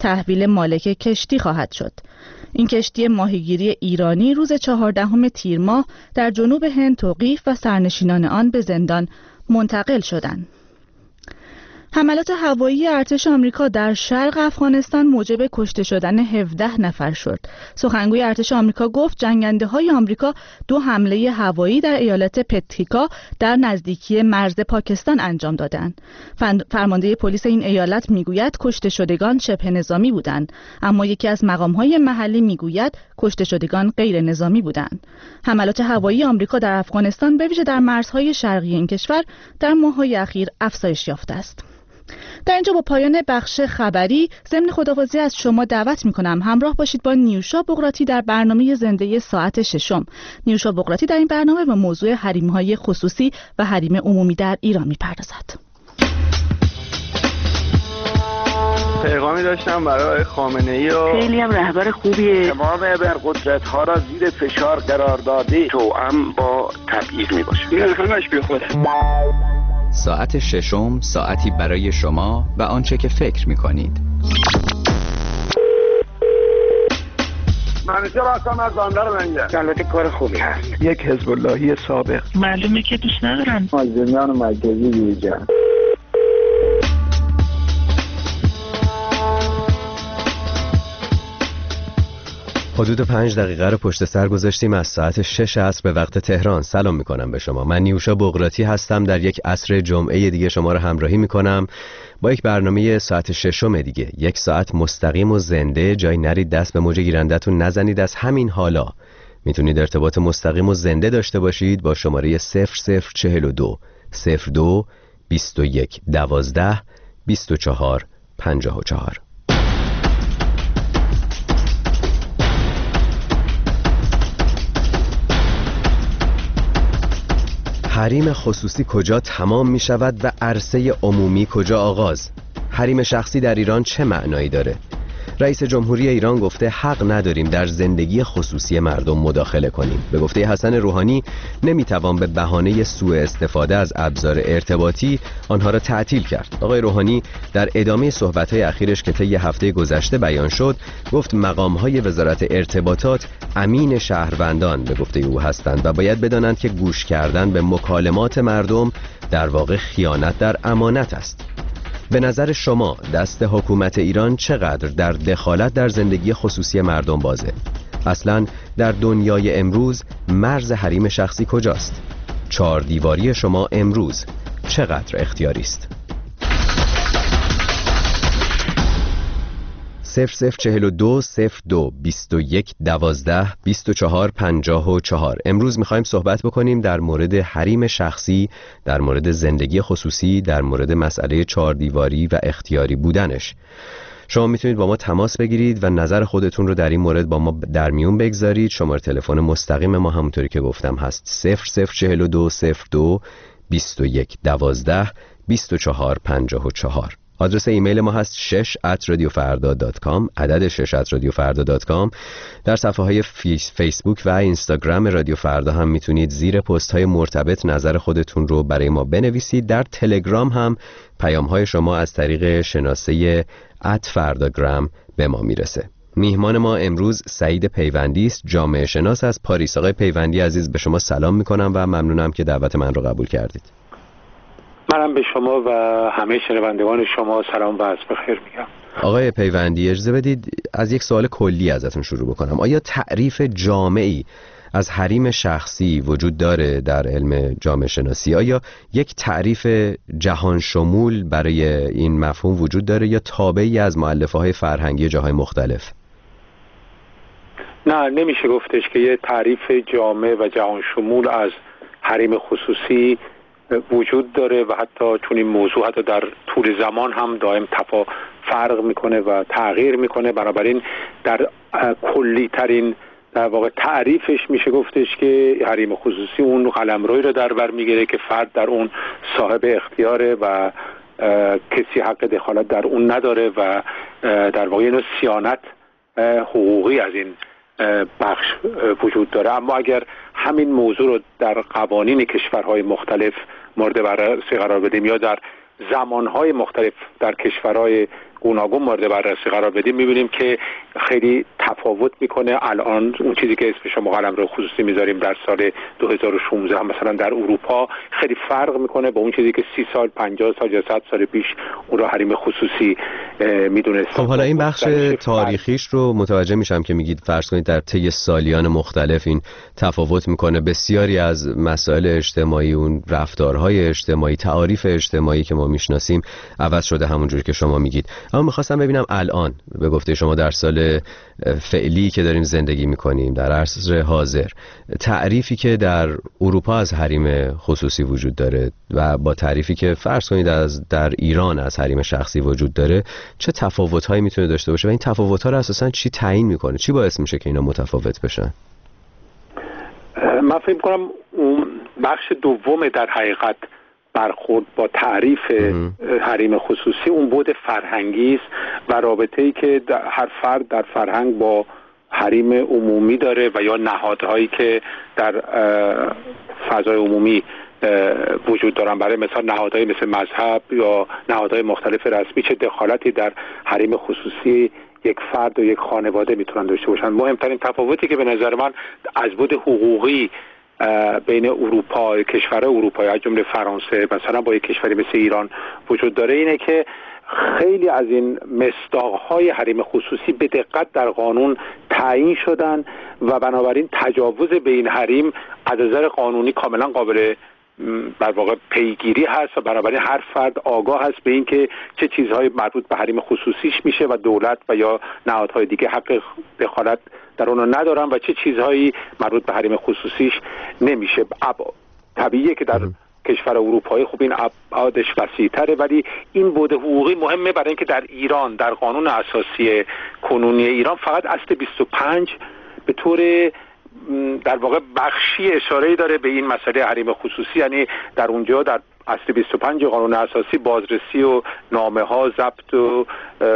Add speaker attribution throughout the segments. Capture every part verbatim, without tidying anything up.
Speaker 1: تحویل مالک کشتی خواهد شد. این کشتی ماهیگیری ایرانی روز چهاردهم تیر ماه در جنوب هند توقیف و سرنشینان آن به زندان منتقل شدند. حملات هوایی ارتش آمریکا در شرق افغانستان موجب کشته شدن هفده نفر شد. سخنگوی ارتش آمریکا گفت جنگنده‌های آمریکا دو حمله هوایی در ایالت پتیکا در نزدیکی مرز پاکستان انجام دادند. فرمانده پلیس این ایالت میگوید کشته شدگان شبه نظامی بودند، اما یکی از مقام‌های محلی میگوید کشته شدگان غیر نظامی بودند. حملات هوایی آمریکا در افغانستان به ویژه در مرزهای شرقی این کشور در ماه‌های اخیر افزایش یافته است. در اینجا با پایان بخش خبری ضمن خداحافظی از شما دعوت می‌کنم همراه باشید با نیوشا بقراطی در برنامه زنده ساعت ششم. نیوشا بقراطی در این برنامه به موضوع حریم‌های خصوصی و حریم عمومی در ایران می‌پردازد.
Speaker 2: پیغامی داشتم برای خامنه‌ای و
Speaker 3: خیلی هم رهبر خوبیه.
Speaker 4: تمام ابرقدرت‌ها را زیر فشار قرار داده توأم با تبعیض می‌باشه.
Speaker 2: این همش بی خود.
Speaker 5: ساعت ششم، ساعتی برای شما و آنچه که فکر می‌کنید.
Speaker 4: منیجر هستم از بندر منگل. البته کار خوبی هست.
Speaker 2: یک حزب اللهی سابق.
Speaker 3: معلومه که دوست ندارن.
Speaker 4: مازندران مرکزی بیرجان.
Speaker 6: حدود پنج دقیقه رو پشت سر گذاشتیم از ساعت شش عصر به وقت تهران. سلام میکنم به شما. من نیوشا بقراطی هستم. در یک عصر جمعه دیگه شما رو همراهی میکنم با یک برنامه ساعت ششم دیگه. یک ساعت مستقیم و زنده. جای نرید دست به موج گیرندتون نزنید. از همین حالا میتونید ارتباط مستقیم و زنده داشته باشید با شماره صفر صفر چهل و دو صفر دو بیست و یک دوازده بیست و چهار پنجاه و چهار. حریم خصوصی کجا تمام می شود و عرصه عمومی کجا آغاز؟ حریم شخصی در ایران چه معنایی داره؟ رئیس جمهوری ایران گفته حق نداریم در زندگی خصوصی مردم مداخله کنیم. به گفته حسن روحانی نمیتوان به بهانه سوء استفاده از ابزار ارتباطی آنها را تعطیل کرد. آقای روحانی در ادامه صحبت‌های اخیرش که طی هفته گذشته بیان شد گفت مقام‌های وزارت ارتباطات امین شهروندان به گفته او هستند و باید بدانند که گوش کردن به مکالمات مردم در واقع خیانت در امانت است. به نظر شما دست حکومت ایران چقدر در دخالت در زندگی خصوصی مردم بازه؟ اصلاً در دنیای امروز مرز حریم شخصی کجاست؟ چهار دیواری شما امروز چقدر اختیاری است؟ صفر صفر چهل و دو صفر دو بیست و یک دوازده بیست و چهار پنجاه و چهار. امروز میخوایم صحبت بکنیم در مورد حریم شخصی، در مورد زندگی خصوصی، در مورد مسئله چهار دیواری و اختیاری بودنش. شما میتونید با ما تماس بگیرید و نظر خودتون رو در این مورد با ما در میون بگذارید. شماره تلفن مستقیم ما همونطوری که گفتم هست صفر صفر چهل و دو صفر دو بیست و یک دوازده بیست و چهار پنجاه و چهار. آدرس ایمیل ما هست شش ات رادیو فردا دات کام، عدد شش ات رادیو فردا دات کام. در صفحه های فیس، فیسبوک و اینستاگرام رادیو فردا هم میتونید زیر پست های مرتبط نظر خودتون رو برای ما بنویسید. در تلگرام هم پیام های شما از طریق شناسه ات فرداگرام به ما میرسه. میهمان ما امروز سعید پیوندی است، جامعه شناس از پاریس. آقای پیوندی عزیز به شما سلام میکنم و ممنونم که دعوت من رو قبول کردید.
Speaker 7: منم به شما و همه شنوندگان شما سلام و عرض بخیر میگم.
Speaker 6: آقای پیوندی اجازه بدید از یک سوال کلی ازتون شروع بکنم. آیا تعریف جامعی از حریم شخصی وجود داره در علم جامعه شناسی؟ آیا یک تعریف جهان شمول برای این مفهوم وجود داره یا تابعی از مؤلفه های فرهنگی جاهای مختلف؟
Speaker 7: نه، نمیشه گفتش که یه تعریف جامع و جهان شمول از حریم خصوصی وجود داره و حتی چون این موضوع حتی در طول زمان هم دائم تفا فرق میکنه و تغییر میکنه. بنابراین در کلی ترین در واقع تعریفش میشه گفتش که حریم خصوصی اون قلمرویی رو در بر میگیره که فرد در اون صاحب اختیاره و کسی حق دخالت در اون نداره و در واقع اینو صیانت حقوقی از این بخش وجود داره. اما اگر همین موضوع رو در قوانین کشورهای مختلف مورد بررسی قرار بدیم یا در زمانهای مختلف در کشورهای گوناگون مورد بررسی قرار بدیم می‌بینیم که خیلی تفاوت میکنه. الان اون چیزی که اسمش ما قلمرو خصوصی میذاریم در سال دو هزار و شانزده هم مثلا در اروپا خیلی فرق میکنه با اون چیزی که سی سال پنجاه سال یا صد سال پیش اون رو حریم خصوصی میدونست.
Speaker 6: خب حالا این بخش تاریخیش رو متوجه میشم که میگید فرض کنید در طی سالیان مختلف این تفاوت میکنه. بسیاری از مسائل اجتماعی، اون رفتارهای اجتماعی، تعاریف اجتماعی که ما میشناسیم عوض شده همونجوری که شما میگید. اما میخواستم ببینم الان به گفته شما در سال فعلی که داریم زندگی میکنیم در عصر حاضر، تعریفی که در اروپا از حریم خصوصی وجود داره و با تعریفی که فرض کنید از در ایران از حریم شخصی وجود داره، چه تفاوت‌هایی میتونه داشته باشه و این تفاوت‌ها رو اساساً چی تعیین میکنه؟ چی باعث میشه که اینا متفاوت بشن؟
Speaker 7: من فکر می‌کنم اون بخش دوم در حقیقت برخورد با تعریف حریم خصوصی اون بود فرهنگی است و رابطه‌ای که هر فرد در فرهنگ با حریم عمومی داره و یا نهادهایی که در فضای عمومی وجود دارن. برای مثال نهادهای مثل مذهب یا نهادهای مختلف رسمی چه دخالتی در حریم خصوصی یک فرد و یک خانواده میتونن داشته باشن. مهمترین تفاوتی که به نظر من از بود حقوقی بین اروپا، کشورهای اروپایی از جمله فرانسه مثلا با یک کشوری مثل ایران وجود داره اینه که خیلی از این مصداق‌های حریم خصوصی به دقت در قانون تعیین شدن و بنابراین تجاوز به این حریم از نظر قانونی کاملا قابل در واقع پیگیری هست و بنابراین هر فرد آگاه هست به این که چه چیزهای مربوط به حریم خصوصیش میشه و دولت و یا نهادهای دیگه حق دخالت در اونو ندارن و چه چیزهایی مربوط به حریم خصوصیش نمیشه. طبیعیه که در کشور اروپایی خب این ابعادش وسیع‌تره، ولی این بود حقوقی مهمه برای اینکه در ایران در قانون اساسی کنونی ایران فقط اصل بیست و پنج به طور در واقع بخشی اشاره‌ای داره به این مسئله حریم خصوصی، یعنی در اونجا در اصل بیست و پنج قانون اساسی بازرسی و نامه ها، ضبط و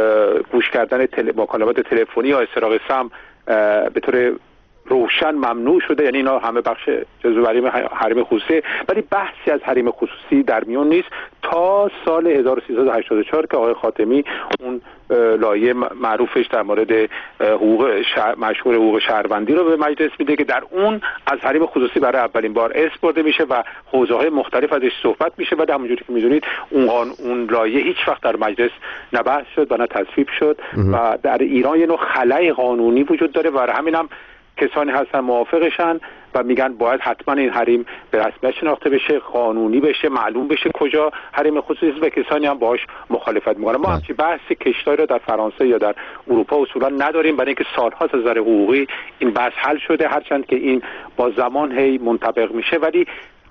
Speaker 7: گوش کردن تل... مکالمات تلفنی یا استراق سم به طور روشن ممنوع شده، یعنی اینا همه بخش جزو حریم حریم خصوصی، ولی بحثی از حریم خصوصی در میون نیست تا سال هزار و سیصد و هشتاد و چهار که آقای خاتمی اون لایحه معروفش در مورد حقوق شهر... مشهور حقوق شهروندی رو به مجلس میده که در اون از حریم خصوصی برای اولین بار اسم برده میشه و حوزه‌های مختلف ازش صحبت میشه و همونجوری که میدونید اون اون لایحه هیچ وقت در مجلس نه بحث شد و نه تصویب شد و در ایران یه نوع خلأ قانونی وجود داره و همین هم کسانی هستن موافقشن و میگن باید حتما این حریم به رسمیت شناخته بشه، قانونی بشه، معلوم بشه کجا حریم خصوصی و کسانی هم باهاش مخالفت میکنن. ما همچین بحث کشتاری رو در فرانسه یا در اروپا اصولا نداریم برای اینکه سال‌هاست از نظر حقوقی این بحث حل شده، هرچند که این با زمان هی منطبق میشه، ولی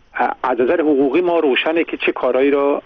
Speaker 7: از نظر حقوقی ما روشنه که چه کارهایی رو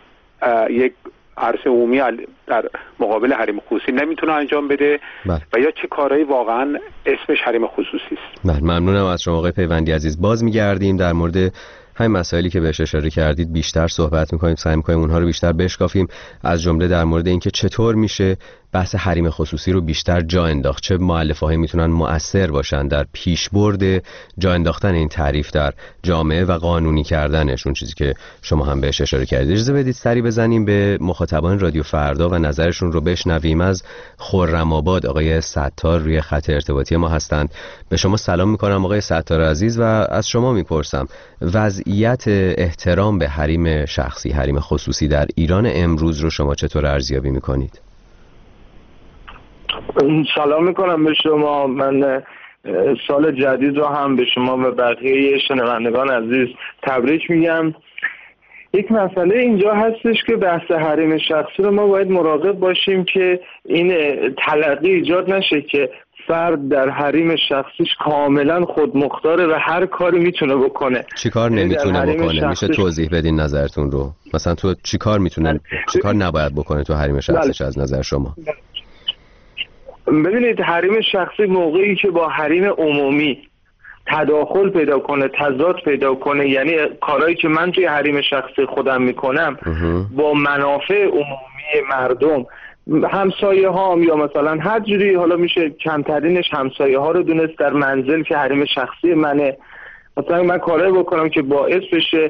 Speaker 7: یک عرصه عمومی در مقابل حریم خصوصی نمیتونه انجام بده بله. و یا چه کارهایی واقعا اسمش حریم خصوصی است.
Speaker 6: بله، ممنونم از شما آقای پیوندی عزیز. باز میگردیم در مورد همین مسائلی که بهش اشاره کردید بیشتر صحبت میکنیم، سعی میکنیم اونها رو بیشتر بشکافیم، از جمله در مورد اینکه چطور میشه بحث حریم خصوصی رو بیشتر جا انداخت، چه مؤلفه‌هایی میتونن مؤثر باشن در پیشبرد جا انداختن این تعریف در جامعه و قانونی کردنش، اون چیزی که شما هم بهش اشاره کردید. اجازه بدید سری بزنیم به مخاطبان رادیو فردا و نظرشون رو بشنویم. از خرم‌آباد آقای ستار روی خط ارتباطی ما هستند. به شما سلام میکنم آقای ستار عزیز و از شما میپرسم وضعیت احترام به حریم شخصی، حریم خصوصی در ایران امروز رو شما چطور ارزیابی میکنید؟
Speaker 8: سلام میکنم به شما. من سال جدید رو هم به شما و بقیه شنوندگان عزیز تبریک میگم. یک مسئله اینجا هستش که بحث حریم شخصی رو ما باید مراقب باشیم که این تلقی ایجاد نشه که فرد در حریم شخصیش کاملا خودمختاره و هر کاری میتونه بکنه.
Speaker 6: چی کار نمیتونه بکنه؟
Speaker 8: شخصیش...
Speaker 6: میشه توضیح بدین نظرتون رو؟ مثلا تو چی کار میتونه چی کار نباید بکنه تو حریم شخصیش از نظر شما؟
Speaker 8: ببینید، حریم شخصی موقعی که با حریم عمومی تداخل پیدا کنه، تضاد پیدا کنه، یعنی کارهایی که من توی حریم شخصی خودم میکنم با منافع عمومی مردم، همسایه ها یا مثلا هر جوری، حالا میشه کمترینش همسایه ها رو دونست در منزل که حریم شخصی منه، مثلا من کارهایی بکنم که باعث بشه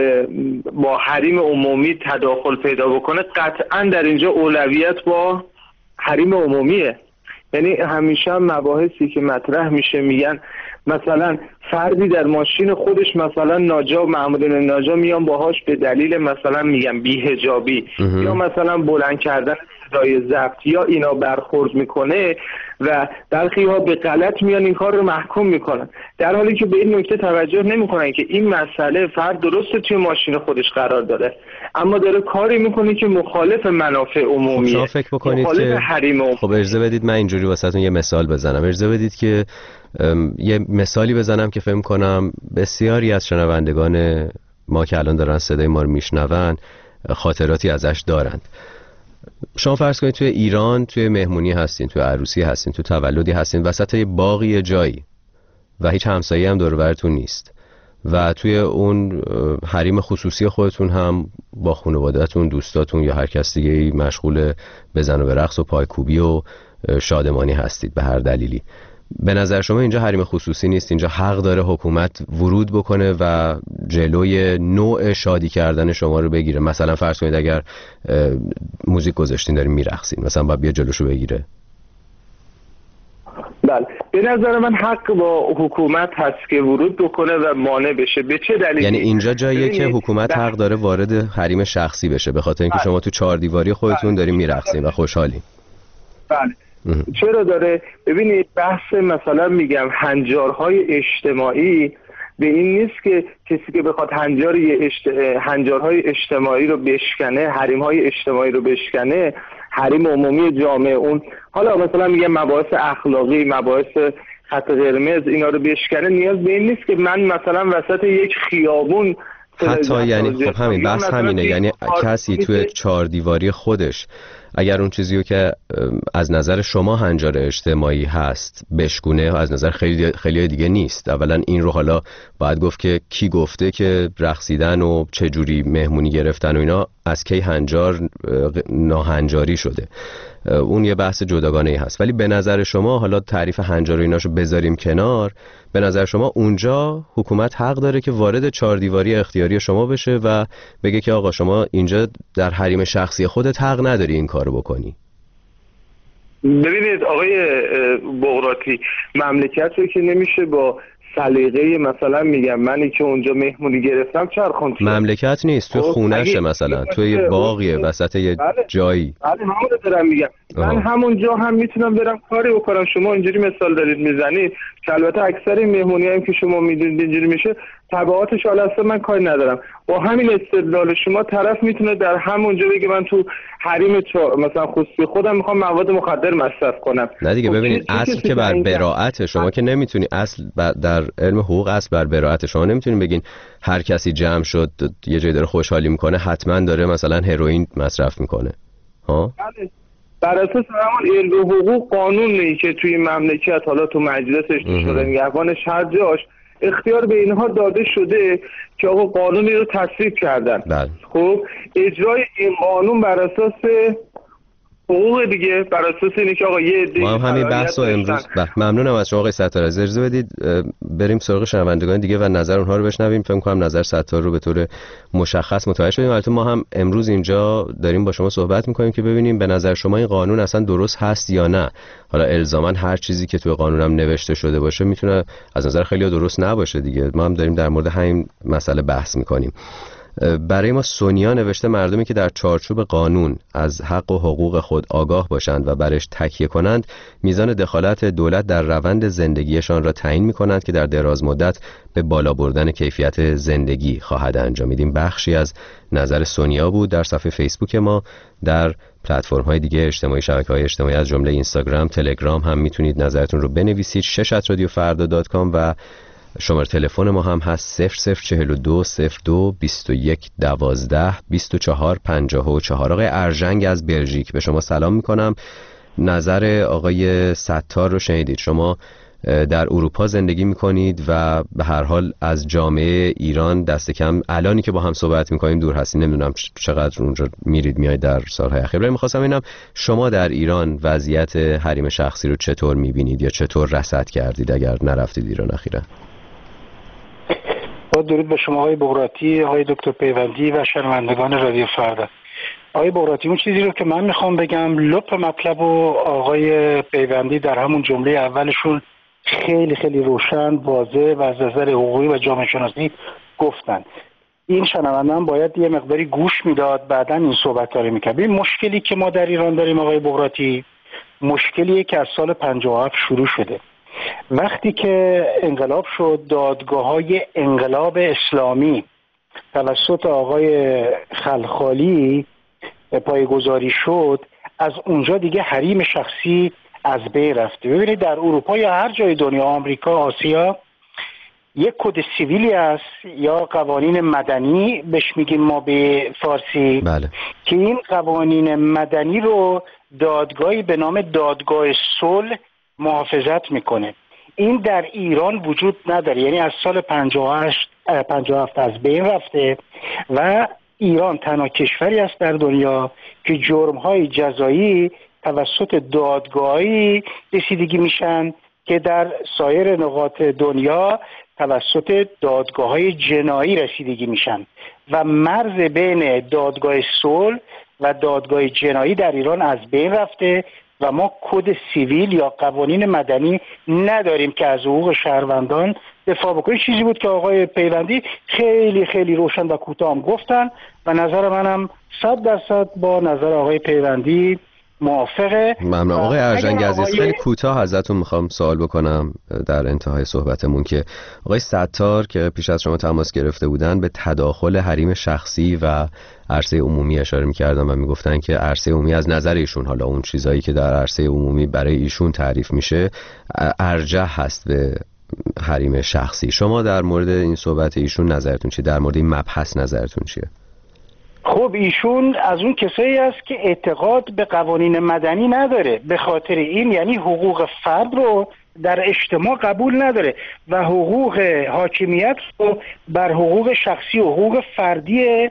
Speaker 8: با حریم عمومی تداخل پیدا بکنه، قطعا در اینجا اولویت با حریم عمومیه. یعنی همیشه هم مباحثی که مطرح میشه میگن مثلا فردی در ماشین خودش مثلا ناجا مأمورین ناجا میان باهاش به دلیل مثلا میگن بی‌حجابی یا مثلا بلند کردن صدای ضبط یا اینا برخورد میکنه و برخی ها به غلط میان این کار رو محکوم میکنن، در حالی که به این نکته توجه نمیکنن که این مسئله فرد درسته توی ماشین خودش قرار داره اما داره کاری میکنه که مخالف منافع عمومیه.
Speaker 6: خب فکر بکنید که
Speaker 8: حریم.
Speaker 6: خب اجازه بدید من اینجوری واسهتون یه مثال بزنم. اجازه بدید که یه مثالی بزنم که فهم کنم بسیاری از شنوندگان ما که الان دارن صدای ما رو میشنون خاطراتی ازش دارند. شما فرض کنید توی ایران توی مهمونی هستین، توی عروسی هستین، توی تولدی هستین، وسط یه باغی جایی و هیچ همسایه هم دور و برتون نیست و توی اون حریم خصوصی خودتون هم با خانواده‌تون، دوستاتون یا هر کس دیگه‌ای مشغول بزن و برقص و پایکوبی و شادمانی هستید به هر دلیلی. به نظر شما اینجا حریم خصوصی نیست؟ اینجا حق داره حکومت ورود بکنه و جلوی نوع شادی کردن شما رو بگیره؟ مثلا فرض کنید اگر موزیک گذاشتین دارین میرقصین، مثلا باید بیا جلوشو بگیره؟
Speaker 8: بله، به نظر من حق با حکومت هست که ورود بکنه و مانع بشه. به چه دلیلی؟
Speaker 6: یعنی اینجا جاییه که حکومت حق داره وارد حریم شخصی بشه به خاطر اینکه شما تو چهار دیواری خودتون دارین میرقصین و خوشحالین.
Speaker 8: بله. چرا داره؟ ببینید بحث مثلا میگم هنجارهای اجتماعی به این نیست که کسی که بخواد هنجار اشت... هنجارهای اجتماعی رو بشکنه، حریمهای اجتماعی رو بشکنه، حریم عمومی جامعه اون حالا مثلا میگم مباحث اخلاقی، مباحث خط قرمز اینا رو بشکنه، نیاز به این نیست که من مثلا وسط یک خیابون
Speaker 6: حتی یعنی خب همین بحث همینه، یعنی کسی توی چهار دیواری خودش اگر اون چیزی رو که از نظر شما هنجار اجتماعی هست بشکونه، از نظر خیلی خیلی دیگه نیست. اولا این رو حالا باید گفت که کی گفته که رقصیدن و چه جوری مهمونی گرفتن و اینا از کی هنجار ناهنجاری شده، اون یه بحث جداگانه ای هست. ولی به نظر شما حالا تعریف هنجار و ایناشو بذاریم کنار، به نظر شما اونجا حکومت حق داره که وارد چهار دیواری اختیاری شما بشه و بگه که آقا شما اینجا در حریم شخصی خودت حق نداری این کارو بکنی؟
Speaker 8: ببینید آقای بغراتی، مملکت رو که نمیشه با سلیقه مثلا میگم منی که اونجا مهمونی گرفتم چرخون.
Speaker 6: مملکت نیست، توی خونهشه، مثلا توی یه باغیه وسط یه
Speaker 8: بله.
Speaker 6: جایی.
Speaker 8: بله همون رو دارم میگم. من همونجا هم میتونم برم کاری بکنم. شما اینجوری مثال دارید میزنید که البته اکثر این مهمونی هم که شما میدونید اینجوری میشه، تبعاتش حالا اصلا من کاری ندارم. با همین استدلال شما طرف میتونه در همونجا بگه من تو حریم تو مثلا خصوصی خودم میخوام مواد مخدر مصرف کنم.
Speaker 6: نه دیگه، ببینید اصل که بر براءت، شما که نمیتونی، اصل در علم حقوق اصل بر براءت، شما نمیتونین بگین هر کسی جمع شد یه جای داره خوشحالی میکنه حتما داره مثلا هروئین مصرف میکنه. ها؟
Speaker 8: بله. بر اساس همون علم حقوق قانونی که توی مملکت حالا تو مجلسش شده نگهبانش هر جاش اختیار به اینها داده شده که آقا قانونی رو تصویب کردن.
Speaker 6: بله.
Speaker 8: خب اجرای این قانون بر اساس حقوق دیگه، بر اساس اینه که آقا یه عده
Speaker 6: ما هم همین بحث رو امروز بله. ممنونم از شما آقای ستار. از اجازه بدید بریم سراغ شنوندگان دیگه و نظر اونها رو بشنویم. فکر کنم نظر ستار رو به طور مشخص متوجه شدیم. البته ما هم امروز اینجا داریم با شما صحبت می‌کنیم که ببینیم به نظر شما این قانون اصلا درست هست یا نه. حالا الزاما هر چیزی که توی قانون هم نوشته شده باشه میتونه از نظر خیلی درست نباشه دیگه. ما هم داریم در مورد همین مسئله بحث می‌کنیم. برای ما سونیا نوشته مردمی که در چارچوب قانون از حق و حقوق خود آگاه باشند و برش تکیه کنند میزان دخالت دولت در روند زندگیشان را تعیین می‌کنند که در دراز مدت به بالا بردن کیفیت زندگی خواهد انجامید. این بخشی از نظر سونیا بود. در صفحه فیسبوک ما، در پلتفرم‌های دیگه اجتماعی، شبکه‌های اجتماعی از جمله اینستاگرام، تلگرام هم میتونید نظرتون رو بنویسید. شش ات رادیو فردا دات کام و شماره تلفن ما هم هست صفر صفر چهل و دو صفر دو بیست و یک دوازده بیست و چهار پنجاه و چهار. آقای ارژنگ از بلژیک، به شما سلام میکنم. نظر آقای ستار رو شنیدید. شما در اروپا زندگی میکنید و به هر حال از جامعه ایران دست کم الانی که با هم صحبت میکنیم دور هستید. نمیدونم چقدر اونجا میرید میاید در سالهای اخیر. ولی میخواستم ببینم شما در ایران وضعیت حریم شخصی رو چطور میبینید یا چطور رصد کردید اگر نرفتید ایران اخیراً؟
Speaker 9: با درود به شما آقای بغراتی، آقای دکتر پیوندی و شنوندگان رادیو فردا. آقای بغراتی، اون چیزی رو که من میخوام بگم لپ مطلب و آقای پیوندی در همون جمله اولشون خیلی خیلی روشن، واضح و از نظر حقوقی و جامعه شناسی گفتن. این شنونده هم باید یه مقداری گوش میداد، بعداً این صحبت رو میکرد. این مشکلی که ما در ایران داریم آقای بغراتی، مشکلیه که از سال پنجاه و هفت شروع شده. وقتی که انقلاب شد، دادگاه‌های انقلاب اسلامی توسط آقای خلخالی پایه‌گذاری شد، از اونجا دیگه حریم شخصی از بین رفته. ببینید در اروپا یا هر جای دنیا، آمریکا، آسیا، یک کد سیویلی است یا قوانین مدنی بهش میگیم ما به فارسی،
Speaker 6: بله. که
Speaker 9: این قوانین مدنی رو دادگاهی به نام دادگاه صلح محافظت میکنه. این در ایران وجود نداره، یعنی از سال پنجاه و هشت پنجاه و هفت از بین رفته و ایران تنها کشوری است در دنیا که جرم‌های جزایی توسط دادگاهی رسیدگی میشن که در سایر نقاط دنیا توسط دادگاه‌های جنایی رسیدگی میشن و مرز بین دادگاه صلح و دادگاه جنایی در ایران از بین رفته و ما کد سیویل یا قوانین مدنی نداریم که از حقوق شهروندان دفاع بکنه. چیزی بود که آقای پیوندی خیلی خیلی روشن و کوتاه گفتن و نظر منم صد درصد با نظر آقای پیوندی موافقه.
Speaker 6: ممنون. آقای ارژنگ عزیز، آقای... خیلی کوتاه ازتون میخوام سوال بکنم در انتهای صحبتمون که آقای ستار که پیش از شما تماس گرفته بودن به تداخل حریم شخصی و عرصه عمومی اشاره میکردن و میگفتن که عرصه عمومی از نظر ایشون، حالا اون چیزایی که در عرصه عمومی برای ایشون تعریف میشه، ارجح هست به حریم شخصی. شما در مورد این صحبت ایشون نظرتون چیه؟ در مورد این مبحث نظرتون چیه؟
Speaker 9: خب ایشون از اون کسایی است که اعتقاد به قوانین مدنی نداره، به خاطر این یعنی حقوق فرد رو در اجتماع قبول نداره و حقوق حاکمیت رو بر حقوق شخصی و حقوق فردی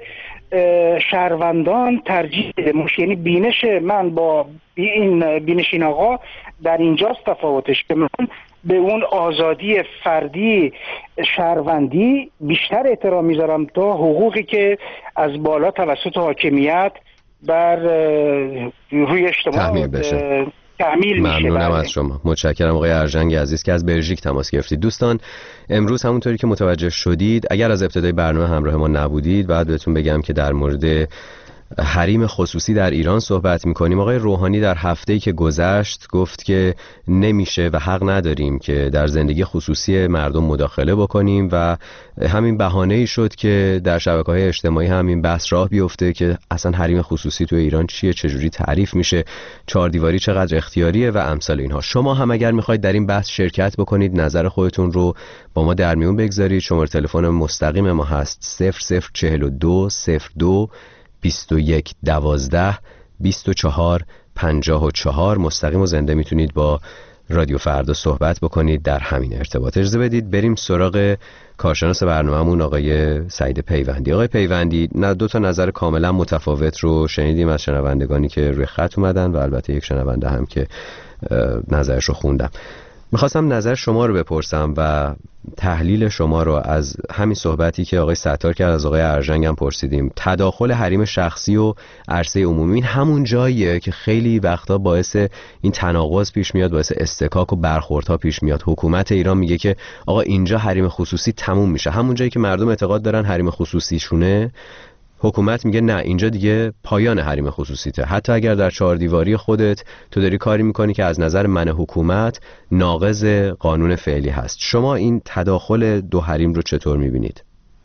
Speaker 9: شهروندان ترجیح بده. یعنی بینش من با این بینش این آقا در اینجاست تفاوتش، که من به اون آزادی فردی شهروندی بیشتر احترام میذارم تا حقوقی که از بالا توسط حاکمیت بر روی اجتماع
Speaker 6: تحمیل بشه.
Speaker 9: تعمیل میشه.
Speaker 6: ممنونم از شما. متشکرم آقای ارژنگ عزیز که از بلژیک تماس گرفتید. دوستان امروز همونطوری که متوجه شدید، اگر از ابتدای برنامه همراه ما نبودید، بعد بهتون بگم که در مورد حریم خصوصی در ایران صحبت می‌کنیم. آقای روحانی در هفته‌ای که گذشت گفت که نمیشه و حق نداریم که در زندگی خصوصی مردم مداخله بکنیم و همین بهانه‌ای شد که در شبکه‌های اجتماعی همین بحث راه بیفته که اصلا حریم خصوصی تو ایران چیه، چجوری تعریف میشه، چهار دیواری چقدر اختیاریه و امثال اینها. شما هم اگر می‌خواید در این بحث شرکت بکنید، نظر خودتون رو با ما در میون بگذارید، شماره تلفن مستقیم ما هست صفر صفر چهل و دو صفر دو بیست و یک دوازده بیست و چهار پنجاه و چهار. مستقیم و زنده میتونید با رادیو فردا صحبت بکنید در همین ارتباط. اجازه بدید بریم سراغ کارشناس برنامه‌مون آقای سعید پیوندی. آقای پیوندی، نه دو تا نظر کاملا متفاوت رو شنیدیم از شنوندگانی که روی خط اومدن و البته یک شنونده هم که نظرش رو خوندم. میخواستم نظر شما رو بپرسم و تحلیل شما رو از همین صحبتی که آقای ستار کرد، از آقای ارژنگ هم پرسیدیم. تداخل حریم شخصی و عرصه عمومی این همون جاییه که خیلی وقتا باعث این تناقض پیش میاد، باعث استکاک و برخوردها پیش میاد. حکومت ایران میگه که آقا اینجا حریم خصوصی تموم میشه، همون جایی که مردم اعتقاد دارن حریم خصوصیشونه، حکومت میگه نه اینجا دیگه پایان حریم خصوصیته. حتی اگر در چهار دیواری خودت تو داری کاری میکنی که از نظر من حکومت ناقض قانون فعلی هست. شما این تداخل دو حریم رو چطور میبینید؟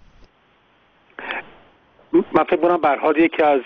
Speaker 7: من فکر کنم به هر حال یکی از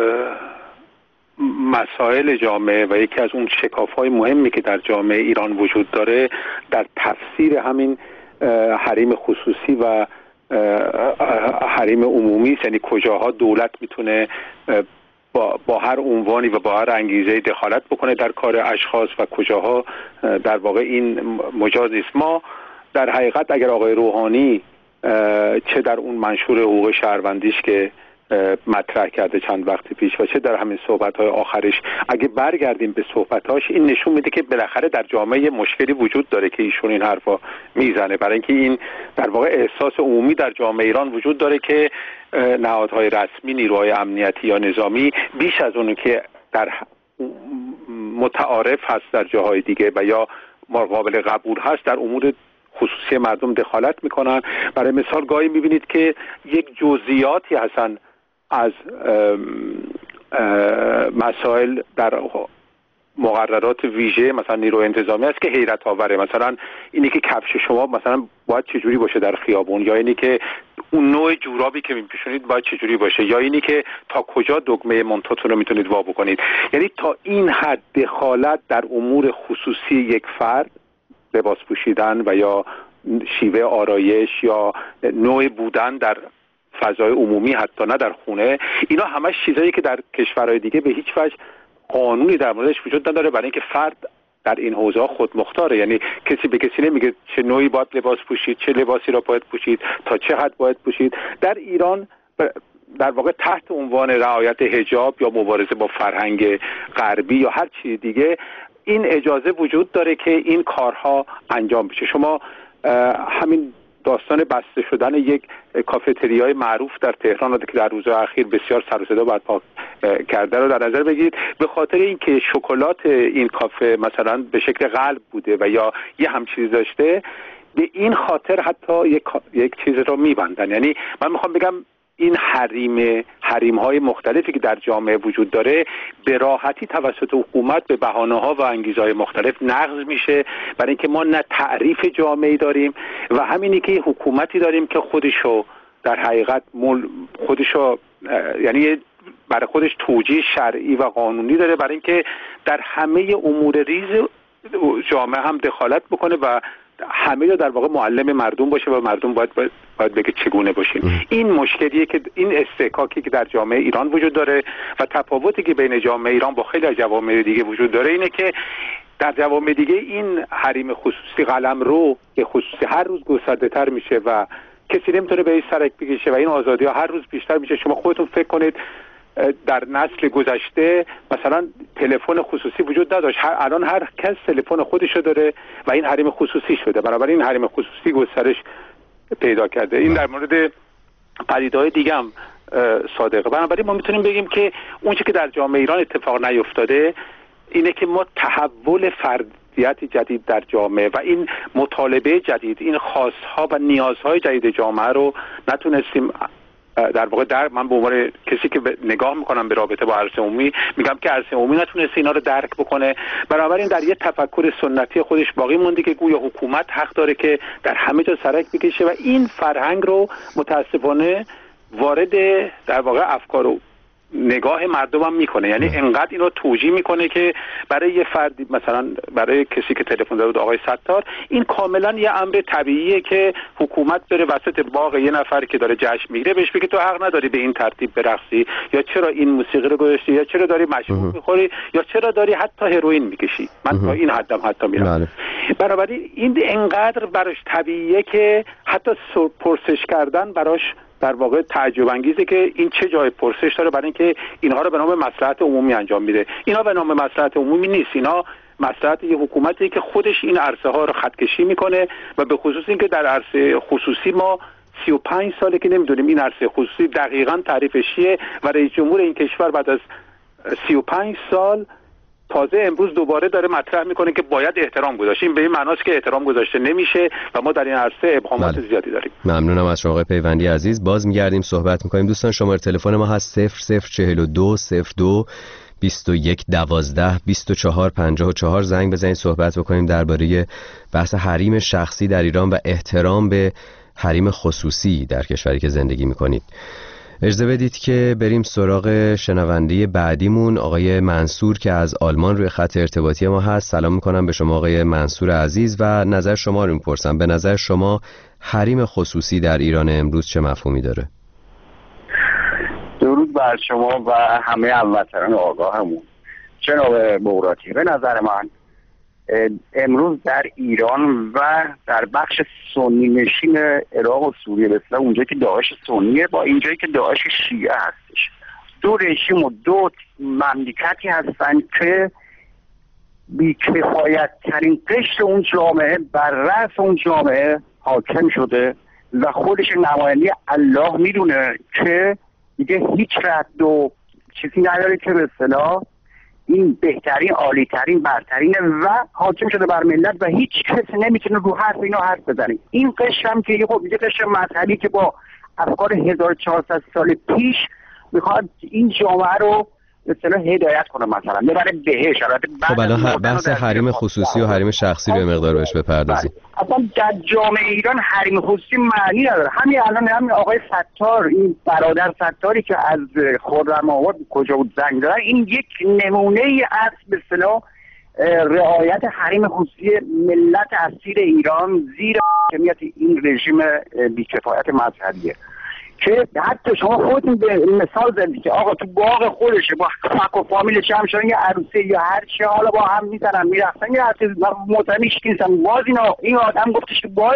Speaker 7: مسائل جامعه و یکی از اون شکاف‌های مهمی که در جامعه ایران وجود داره در تفسیر همین حریم خصوصی و حریم عمومی، یعنی کجاها دولت میتونه با, با هر عنوانی و با هر انگیزه دخالت بکنه در کار اشخاص و کجاها در واقع این مجاز نیست. ما در حقیقت اگر آقای روحانی چه در اون منشور حقوق شهروندیش که مطرح کرده چند وقت پیش و چه در همین صحبت‌های آخرش. اگه برگردیم به صحبتاش، این نشون میده که بالاخره در جامعه مشکلی وجود داره که ایشون این حرفا میزنه، برای اینکه این در واقع احساس عمومی در جامعه ایران وجود داره که نهادهای رسمی، نیروهای امنیتی یا نظامی بیش از اون که در متعارف هست در جاهای دیگه و یا قابل قبول هست در امور خصوصی مردم دخالت میکنن. برای مثال گاهی میبینید که یک جزئیاتی هستن از مسائل در مقررات ویژه مثلا نیروی انتظامی است که حیرت آوره، مثلا اینی که کفش شما مثلا باید چجوری باشه در خیابون، یا اینی که اون نوع جورابی که میپوشونید باید چجوری باشه، یا اینی که تا کجا دکمه منتاتون رو میتونید وا بکنید. یعنی تا این حد دخالت در امور خصوصی یک فرد، لباس پوشیدن و یا شیوه آرایش یا نوع بودن در فضای عمومی، حتی نه در خونه، اینا همش چیزایی که در کشورهای دیگه به هیچ وجه قانونی در موردش وجود نداره، برای اینکه فرد در این حوزه خود مختاره. یعنی کسی به کسی نمیگه چه نوعی باید لباس پوشید، چه لباسی را باید پوشید، تا چه حد باید پوشید. در ایران در واقع تحت عنوان رعایت حجاب یا مبارزه با فرهنگ غربی یا هر چیز دیگه این اجازه وجود داره که این کارها انجام بشه. شما همین داستان بسته شدن یک کافتریای معروف در تهران که در روزهای اخیر بسیار سر و صدا برپا کرده رو در نظر بگیرید. به خاطر اینکه شکلات این کافه مثلا به شکل قلب بوده و یا یه هم چیز داشته، به این خاطر حتی یک یک چیز رو میبندن. یعنی من میخوام بگم این حریم حریم‌های مختلفی که در جامعه وجود داره به راحتی توسط حکومت به بهانه‌ها و انگیزهای مختلف نقض میشه، برای اینکه ما نه تعریف جامعه‌ای داریم و همینی که حکومتی داریم که خودشو در حقیقت مول خودشو یعنی برای خودش توجیه شرعی و قانونی داره برای اینکه در همه امور ریز جامعه هم دخالت بکنه و همه رو در واقع معلم مردم باشه و مردم باید باید, باید بگه چگونه باشیم. این مشکلیه که این استحکاکی که در جامعه ایران وجود داره و تفاوتی که بین جامعه ایران با خیلی از جوامع دیگه وجود داره اینه که در جوامع دیگه این حریم خصوصی قلمرو به خصوصی هر روز گسترده تر میشه و کسی نمیتونه به این سرک بکشه و این آزادی ها هر روز بیشتر میشه. شما خودتون فکر کنید در نسل گذشته مثلا تلفن خصوصی وجود نداشت، هر الان هر کس تلفن خودشو داره و این حریم خصوصی شده، بنابراین حریم خصوصی گسترش پیدا کرده. این در مورد پدیده‌های دیگه هم صادقه. بنابراین ما میتونیم بگیم که اون چیزی که در جامعه ایران اتفاق نیفتاده اینه که ما تحول فردیت جدید در جامعه و این مطالبه جدید، این خواست‌ها و نیازهای جدید جامعه رو نتونستیم در واقع در من به عنوان کسی که نگاه میکنم به رابطه با عرصه عمومی میگم که عرصه عمومی نتونسته اینا رو درک بکنه. بنابراین در یه تفکر سنتی خودش باقی مونده که گویا حکومت حق داره که در همه جا سرک بکشه و این فرهنگ رو متاسفانه وارد در واقع افکار و نگاه مردم هم میکنه. یعنی انقدر اینو توجیه میکنه که برای یه فردی مثلا برای کسی که تلفن زده بود آقای ستار این کاملا یه امر طبیعیه که حکومت بره وسط باغ یه نفر که داره جشن میگیره بهش بگه تو حق نداری به این ترتیب برقصی، یا چرا این موسیقی رو گذاشتی، یا چرا داری مشروب میخوری، یا چرا داری حتی هروئین میکشی. من تا این حدم حتی میرم. بنابراین این انقدر براش طبیعیه که حتی پرسش کردن براش در واقع تعجب انگیزه که این چه جای پرسش داره، برای اینکه اینها رو به نام مصلحت عمومی انجام میده. اینا به نام مصلحت عمومی نیست، اینا مصلحت یه حکومتی که خودش این عرصه ها رو خطکشی میکنه و به خصوص اینکه در عرصه خصوصی ما سی و پنج ساله که نمیدونیم این عرصه خصوصی دقیقاً تعریفش چیه و رئیس جمهور این کشور بعد از سی و پنج سال تازه امروز دوباره داره مطرح میکنه که باید احترام گذاشت. این به این معناست که احترام گذاشته نمیشه و ما در این عرصه ابهامات بله. زیادی داریم.
Speaker 6: ممنونم از شما آقای پیوندی عزیز. باز میگردیم صحبت میکنیم. دوستان شماره تلفن ما هست صفر صفر چهل و دو صفر دو بیست و یک دوازده بیست و چهار پنجاه و چهار. زنگ بزنید صحبت بکنیم درباره بحث حریم شخصی در ایران و احترام به حریم خصوصی در کشوری که زندگی میکنید. اجازه بدید که بریم سراغ شنونده بعدیمون آقای منصور که از آلمان روی خط ارتباطی ما هست. سلام میکنم به شما آقای منصور عزیز و نظر شما رو میپرسم. به نظر شما حریم خصوصی در ایران امروز چه مفهومی داره؟
Speaker 4: درود بر شما و همه هموطنان آگاهمون. جناب بغراتی، به نظر من امروز در ایران و در بخش سنی نشین عراق و سوریه، مثلا اونجایی که داعش سنیه با اینجایی که داعش شیعه هستش، دو رژیم و دو مملکتی هستن که بی‌کفایت ترین قشر اون جامعه بر رأس اون جامعه حاکم شده و خودش نماینده الله میدونه که دیگه هیچ رد و چیزی نداره که به اصطلاح این بهترین، عالی ترین، برترینه و حاکم شده بر ملت و هیچ کسی نمیتونه رو حرف اینو حرف بزنه. این قشر هم که خب یه قشر مذهبی که با افکار هزار و چهارصد سال پیش میخواد این جامعه رو به اصطلاح هدایت کنه، مثلا ببره بهش.
Speaker 6: خب الان بحث حریم خصوصی و حریم شخصی رو مقدار بهش بپردازیم.
Speaker 4: اصلا در جامعه ایران حریم خصوصی معنی نداره. همین الان همین آقای ستار، این برادر ستاری که از خرم آباد کجا بود زنگ زدن، این یک نمونه ای از به اصطلاح رعایت حریم خصوصی ملت اسیر ایران زیر حاکمیت این رژیم بی‌کفایت مذهبیه که حتی شما خودتون به مثال زدید که آقا تو باغ خودشه با فک و فامیلش هم شدن یه عروسه یا هر چی، حالا با هم میزنن میرفتن یه حتی مطمئنش کینسن باز این, این آدم گفتش که باز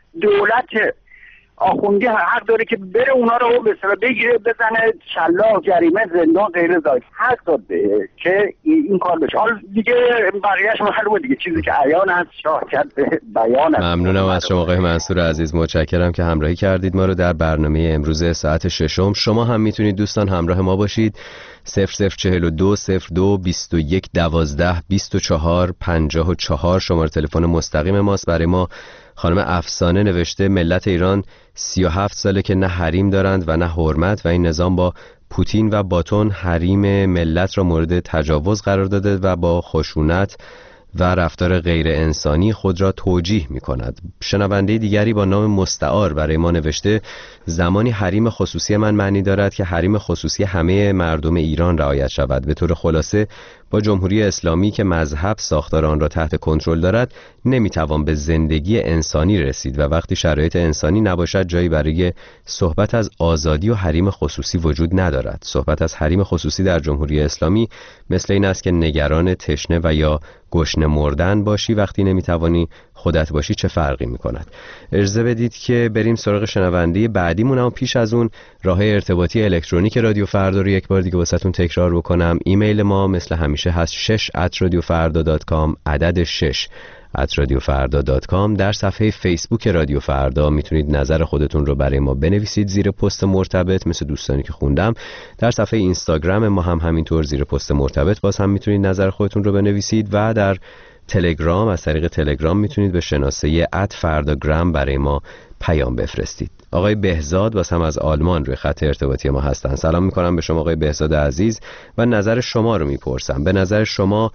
Speaker 4: دولت آخوندی حق داره که بره اونا رو به اصطلاح بگیره بزنه شلاق، جریمه، زندان، غیر ذالک حق داده که این کار بشه. حالا دیگه بقیه‌اش معلومه دیگه، چیزی که عیان هست شاهد بیان است.
Speaker 6: ممنونم از شما آقای منصور عزیز، متشکرم که همراهی کردید ما رو در برنامه امروز ساعت ششم. شما هم میتونید دوستان همراه ما باشید. صفر صفر چهل و دو صفر دو بیست و یک دوازده بیست و چهار پنجاه و چهار شماره تلفن مستقیم ماست. برای ما خانم افسانه نوشته ملت ایران سی و هفت ساله که نه حریم دارند و نه حرمت و این نظام با پوتین و باتون حریم ملت را مورد تجاوز قرار داده و با خشونت و رفتار غیر انسانی خود را توجیه می کند. شنونده دیگری با نام مستعار برای ما نوشته زمانی حریم خصوصی من معنی دارد که حریم خصوصی همه مردم ایران رعایت شود. به طور خلاصه با جمهوری اسلامی که مذهب ساختار آن را تحت کنترل دارد نمیتوان به زندگی انسانی رسید و وقتی شرایط انسانی نباشد جایی برای صحبت از آزادی و حریم خصوصی وجود ندارد. صحبت از حریم خصوصی در جمهوری اسلامی مثل این است که نگران تشنه و یا گشنه مردن باشی وقتی نمیتوانی خودت باشی چه فرقی میکند. اجازه بدید که بریم سراغ شنونده بعدیمون، اما پیش از اون راه ارتباطی الکترونیک رادیو فردا رو یک بار دیگه واسهتون تکرار بکنم. ایمیل ما مثل همیشه هست شش ات رادیو فردا دات کام، عدد شش ات رادیو فردا دات کام. در صفحه فیسبوک رادیو فردا میتونید نظر خودتون رو برای ما بنویسید زیر پست مرتبط مثل دوستانی که خوندم. در صفحه اینستاگرام ما هم همینطور زیر پست مرتبط باز هم میتونید نظر خودتون رو بنویسید و در تلگرام از طریق تلگرام میتونید به شناسه ات فرداگرام برای ما پیام بفرستید. آقای بهزاد باز هم از آلمان روی خط ارتباطی ما هستن. سلام میکنم به شما آقای بهزاد عزیز و نظر شما رو میپرسم. به نظر شما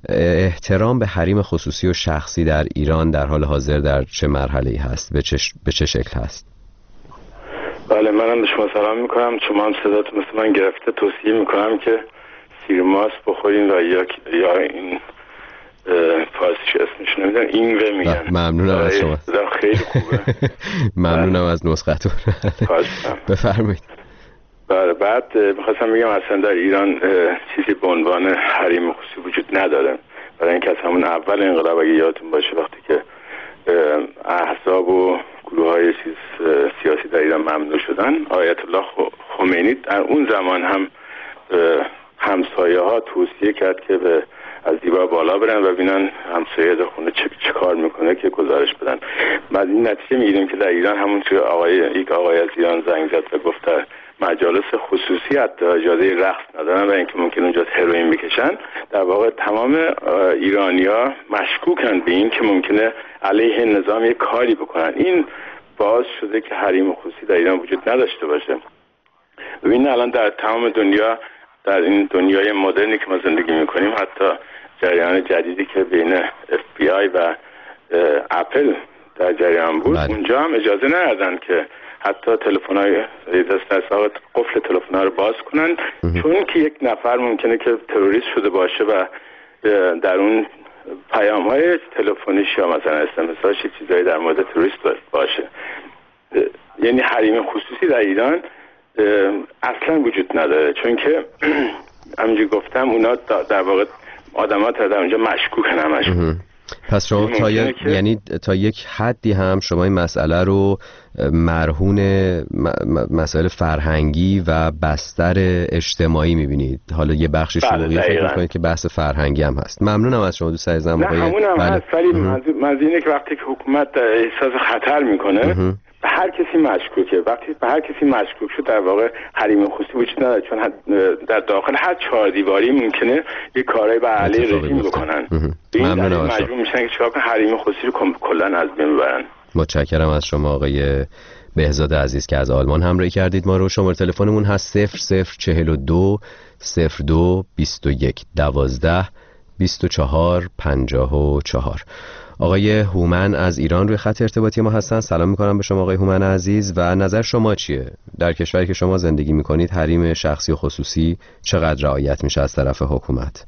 Speaker 6: احترام به حریم خصوصی و شخصی در ایران در حال حاضر در چه مرحله‌ای هست؟ به چه, به چه شکل هست؟
Speaker 10: بله منم به شما سلام میکنم. شما هم صداتون مثل من گرفته. توصیه میکنم که سیرماست بخورین و یا, یا این فارسیش اسمش نمیدونم این و میگن.
Speaker 6: ممنونم از شما.
Speaker 10: خیلی خوبه.
Speaker 6: ممنونم از نسختون. بفرمایید.
Speaker 10: بله بعد میخواستم بگم اصلا در ایران چیزی به عنوان حریم خصوصی وجود نداره. برای اینکه از همون اول انقلاب اگه یادتون باشه وقتی که احزاب و گروه های سیاسی در ایران ممنوع شدن، آیت الله خمینی در اون زمان هم همسایه ها توصیه کرد که به از دیوار بالا برن و ببینن همسایه در خونه چه, چه کار میکنه که گزارش بدن. بعد این نتیجه میگیریم که در ایران همون توی آقای یک آقای از ایران زنگ زد و گفت در مجالس خصوصی حتی اجازه رقص ندارن و اینکه ممکن اونجا هروئین بکشن. در واقع تمام ایرانی‌ها مشکوکن به این که ممکنه علیه نظام یک کاری بکنن. این باعث شده که حریم خصوصی در ایران وجود نداشته باشه. ببینید الان در تمام دنیا، در این دنیای مدرنی که ما زندگی میکنیم، حتی جریان جدیدی که بین اف بی آی و اپل در جریان بود، بله. اونجا هم اجازه ندادن که حتی تلفن‌های دست دست قفل تلفن‌ها رو باز کنن اه. چون که یک نفر ممکنه که تروریست شده باشه و در اون پیام‌های تلفنیش یا مثلا اس ام اس هاش چیزایی در مورد تروریست باشه. یعنی حریم خصوصی در ایران اصلا وجود نداره، چون که همونجوری گفتم اونا در واقع آدم‌ها در اونجا مشکوکن همشون.
Speaker 6: پس شما تا یک که... یعنی تا یک حدی هم شما این مسئله رو مرهون مسائل فرهنگی و بستر اجتماعی میبینید. حالا یه بخشی شغلی فکر میکنید که بحث فرهنگی هم هست. ممنونم از شما دوست عزیزم.
Speaker 10: نه همون هم هست، ولی منظور که وقتی که حکومت احساس خطر میکنه به هر کسی مشکوکه. وقتی به هر کسی مشکوک شد در واقع حریم خصوصی وجود نداره، چون در داخل هر چهار دیواری ممکنه یه کارهای به علیه رژیم بکنن. این مجبور میشن که چیکار کنن، حریم خصوصی رو کلا از بین ببرن.
Speaker 6: متشکرم از شما آقای بهزاد عزیز که از آلمان همراهی کردید ما رو. شماره تلفنمون هست صفر صفر چهل و دو صفر دو بیست و یک دوازده بیست و چهار پنجاه و چهار. آقای هومن از ایران روی خط ارتباطی ما هستن. سلام میکنم به شما آقای هومن عزیز و نظر شما چیه؟ در کشوری که شما زندگی میکنید حریم شخصی و خصوصی چقدر رعایت میشه از طرف حکومت؟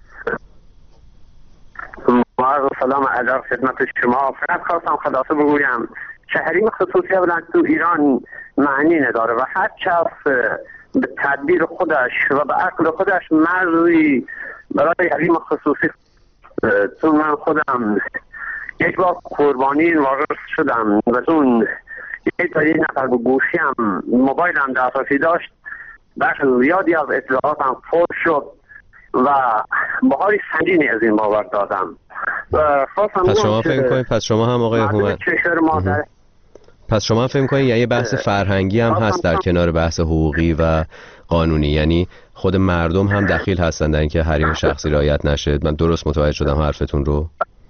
Speaker 4: با سلام ادب خدمت شما. فقط خواستم خلاصه بگویم که حریم خصوصی اولا تو ایران معنی نداره و هر کس به تدبیر خودش و به عقل خودش مرزی برای حریم خصوصی، چون من خودم یک بار قربانی این واقع شدم و اون یک تا یک نفر به گوشیم موبایلم دسترسی داشت، بخش زیادی از اطلاعاتم فوت شد و بهاری سنگینی از این باور دادم. و
Speaker 6: پس شما فکر کنید پس شما هم آقای هومن پس شما هم فکر کنید یه بحث فرهنگی هم هست در کنار بحث حقوقی و قانونی، یعنی خود مردم هم دخیل هستن در اینکه حریم شخصی رعایت نشه. من درست متوجه شدم حرفتون رو؟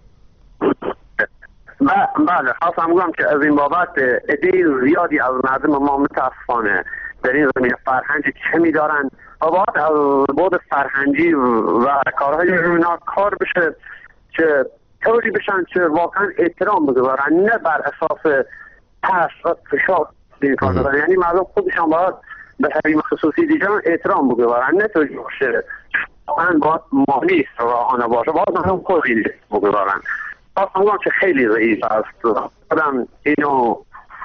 Speaker 4: بله، خواستم بگم که از این بابت عده زیادی از مردم ما متاسفانه در این زمینه فرهنگی کمی دارن و باید از بود فرهنگی و کارهای روینا کار بشه که طوری بشن که واقعا احترام بگذارن، نه بر اساس ترس و فشار این کار دارن. یعنی مردم خودشان باید به حریم خصوصی دیگران احترام بگذارن، نه طوری باشه من باید مانی است راهانه باشه، باید مردم خودی بگذارن. خواستم که خیلی ضعیف است. آدم اینو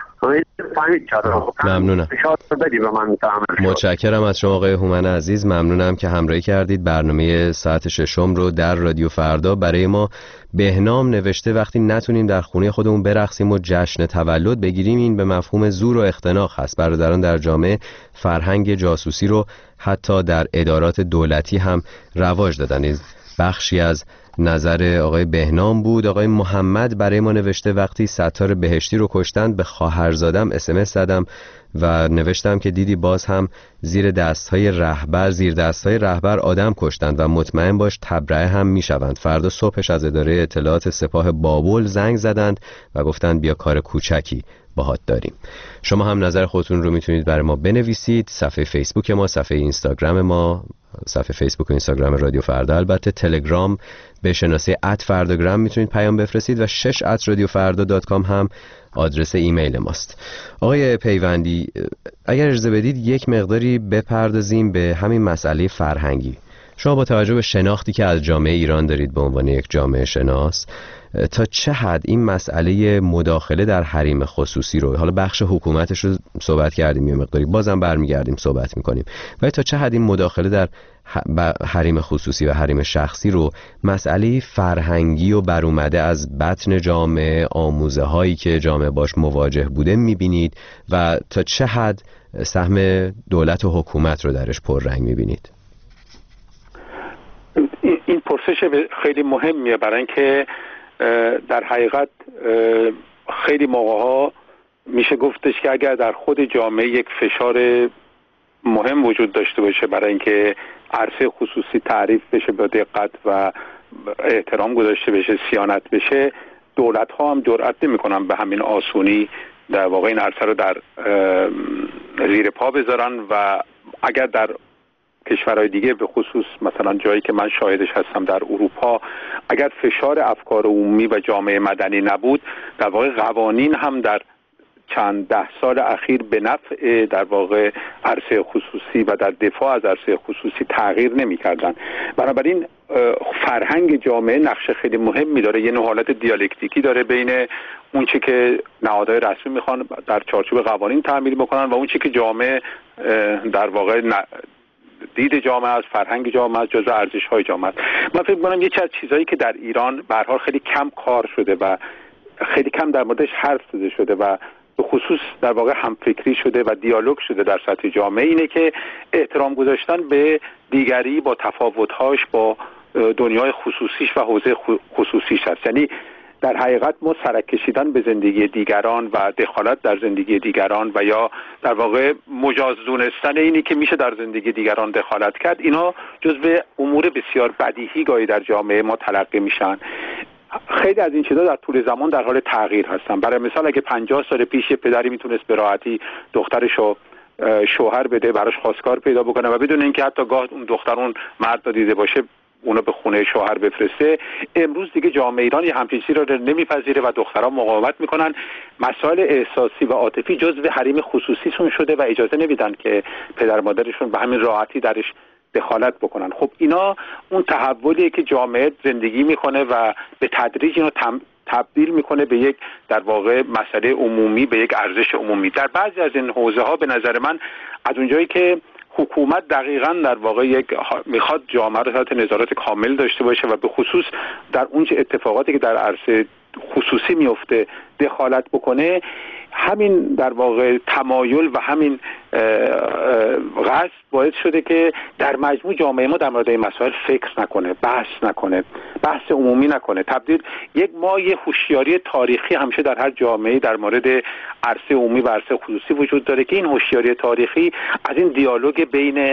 Speaker 6: ممنونم. متشکرم از شما آقای هومن عزیز. ممنونم که همراهی کردید. برنامه ساعت ششم رو در رادیو فردا برای ما بهنام نوشته وقتی نتونیم در خونه خودمون برقصیم و جشن تولد بگیریم این به مفهوم زور و اختناق هست. برادران در جامعه فرهنگ جاسوسی رو حتی در ادارات دولتی هم رواج دادن. بخشی از نظر آقای بهنام بود. آقای محمد برای ما نوشته وقتی ستار بهشتی رو کشتن به خواهرزادم اس ام اس زدم و نوشتم که دیدی باز هم زیر دستهای رهبر زیر دستهای رهبر آدم کشتند و مطمئن باش تبرئه هم میشوند. فردا صبحش از اداره اطلاعات سپاه بابل زنگ زدند و گفتند بیا کار کوچکی باهات داریم. شما هم نظر خودتون رو میتونید برای ما بنویسید. صفحه فیسبوک ما، صفحه اینستاگرام ما، صفحه فیسبوک و اینستاگرام رادیو فردا، البته تلگرام به شناسه ات فرداگرام میتونید پیام بفرستید و شش ات رادیو فردا دات کام هم آدرس ایمیل ماست. آقای پیوندی اگر اجازه بدید یک مقداری بپردازیم به همین مسئله فرهنگی. شما با توجه به شناختی که از جامعه ایران دارید به عنوان یک جامعه شناس، تا چه حد این مسئله مداخله در حریم خصوصی رو، حالا بخش حکومتش رو صحبت کردیم یه مقداری، بازم برمیگردیم صحبت میکنیم، ولی تا چه حد این مداخله در حریم خصوصی و حریم شخصی رو مسئله فرهنگی و برومده از بطن جامعه، آموزه هایی که جامعه باش مواجه بوده میبینید و تا چه حد سهم دولت و حکومت رو درش پررنگ میبینید؟
Speaker 7: این پرسش خیلی مهمیه، برای اینکه در حقیقت خیلی موقع‌ها میشه گفتش که اگر در خود جامعه یک فشار مهم وجود داشته باشه برای اینکه عرصه خصوصی تعریف بشه با دقت و احترام گذاشته بشه، صیانت بشه، دولت‌ها هم جرئت نمی‌کنن به همین آسونی در واقع این عرصه رو در زیر پا بذارن و اگر در کشورهای دیگه به خصوص مثلا جایی که من شاهدش هستم در اروپا، اگر فشار افکار عمومی و جامعه مدنی نبود، در واقع قوانین هم در چند ده سال اخیر به نفع در واقع عرصه خصوصی و در دفاع از عرصه خصوصی تغییر نمی کردن. بنابراین فرهنگ جامعه نقش خیلی مهمی داره، یه نوع حالت دیالکتیکی داره بین اون چی که نهادهای رسمی میخوان در چارچوب قوانین تعمیل بکنن و اون چی که جامعه در واقع دید جامعه است، فرهنگ جامعه است، جزء ارزش‌های جامعه است. من فکر می‌کنم یکی از چیزایی که در ایران به هر حال خیلی کم کار شده و خیلی کم در موردش حرف زده شده و به خصوص در واقع همفکری شده و دیالوگ شده در سطح جامعه اینه که احترام گذاشتن به دیگری با تفاوت‌هاش، با دنیای خصوصیش و حوزه خصوصیش هست. یعنی در حقیقت ما سرک کشیدن به زندگی دیگران و دخالت در زندگی دیگران و یا در واقع مجاز دونستن اینی که میشه در زندگی دیگران دخالت کرد، اینا جزو امور بسیار بدیهی گاهی در جامعه ما تلقی میشن. خیلی از این چیزا در طول زمان در حال تغییر هستن. برای مثال اگه پنجاه سال پیش پدری میتونست به راحتی دخترشو شوهر بده، براش خواستگار پیدا بکنه و بدون اینکه حتی گاه اون دختر اون مرد رو دیده باشه اونو به خونه شوهر بفرسته، امروز دیگه جامعه ایران یه همچین چیزی رو نمیپذیره و دخترها مقاومت میکنن. مسائل احساسی و عاطفی جزو حریم خصوصیشون شده و اجازه نمیدن که پدر مادرشون به همین راحتی درش دخالت بکنن. خب اینا اون تحولیه که جامعه زندگی میکنه و به تدریج اینو تم تبدیل میکنه به یک در واقع مسئله عمومی، به یک ارزش عمومی. در بعضی از این حوزه ها به نظر من از اونجایی که حکومت دقیقاً در واقع یک میخواد جامعه رو تحت نظارت کامل داشته باشه و به خصوص در اون چه اتفاقاتی که در عرصه خصوصی میفته دخالت بکنه، همین در واقع تمایل و همین قصد باعث شده که در مجموع جامعه ما در مورد این مسائل فکر نکنه، بحث نکنه، بحث عمومی نکنه. تبدیل یک ما یه هوشیاری تاریخی همیشه در هر جامعه در مورد عرصه عمومی و عرصه خصوصی وجود داره که این هوشیاری تاریخی از این دیالوگ بین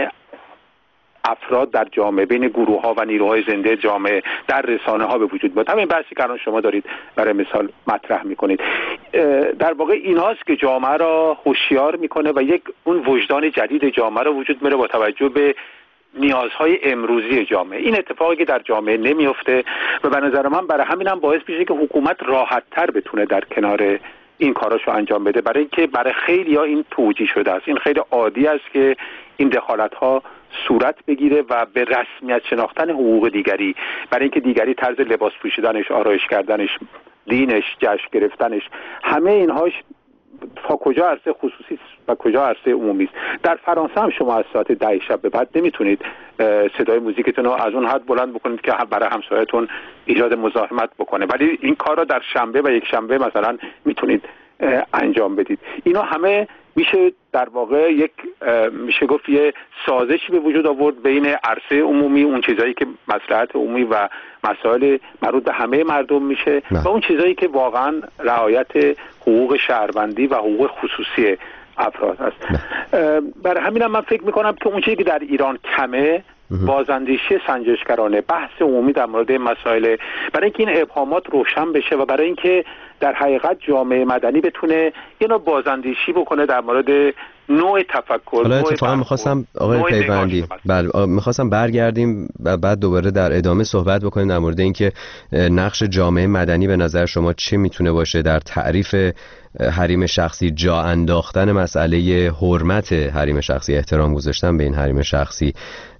Speaker 7: افراد در جامعه، بین گروه ها و نیروهای زنده جامعه در رسانه ها به وجود میاد. همین بحثی که الان شما دارید برای مثال مطرح میکنید، در واقع ایناست که جامعه را هوشیار میکنه و یک اون وجدان جدید جامعه را وجود میاره با توجه به نیازهای امروزی جامعه. این اتفاقی که در جامعه نمیفته و به نظر من برای همین هم باعث میشه که حکومت راحت تر بتونه در کنار این کاراشو انجام بده، برای اینکه برای خیلی‌ها این توجیه شده است. این خیلی عادی است که این دخالت‌ها صورت بگیره و به رسمیت شناختن حقوق دیگری، برای اینکه دیگری طرز لباس پوشیدنش، آرایش کردنش، دینش، جشن گرفتنش، همه اینهاش تا کجا عرصه خصوصی و کجا عرصه عمومی است. در فرانسه هم شما از ساعت ده شب به بعد نمیتونید صدای موزیکتون رو از اون حد بلند بکنید که برای همسایه‌تون ایجاد مزاحمت بکنه، ولی این کار رو در شنبه و یک شنبه مثلا میتونید انجام بدید. اینا همه میشه در واقع یک میشه گفت یه سازشی به وجود آورد بین عرصه عمومی، اون چیزایی که مصلحت عمومی و مسائل مربوط به همه مردم میشه نه. و اون چیزایی که واقعا رعایت حقوق شهروندی و حقوق خصوصی افراد هست. برای همین هم من فکر میکنم که اون چیزی که در ایران کمه بازاندیشی سنجشگرانه، بحث عمومی در مورد این مسائل، برای اینکه این ابهامات روشن بشه و برای اینکه در حقیقت جامعه مدنی بتونه یه نوع بازاندیشی بکنه در مورد نوع تفکر.
Speaker 6: حالا اتفاقا می‌خواستم آقای پیوندی بله می‌خواستم برگردیم و بعد دوباره در ادامه صحبت بکنیم در مورد اینکه نقش جامعه مدنی به نظر شما چه میتونه باشه در تعریف حریم شخصی، جا انداختن مسئله حرمت حریم شخصی، احترام گذاشتن به این حریم شخصی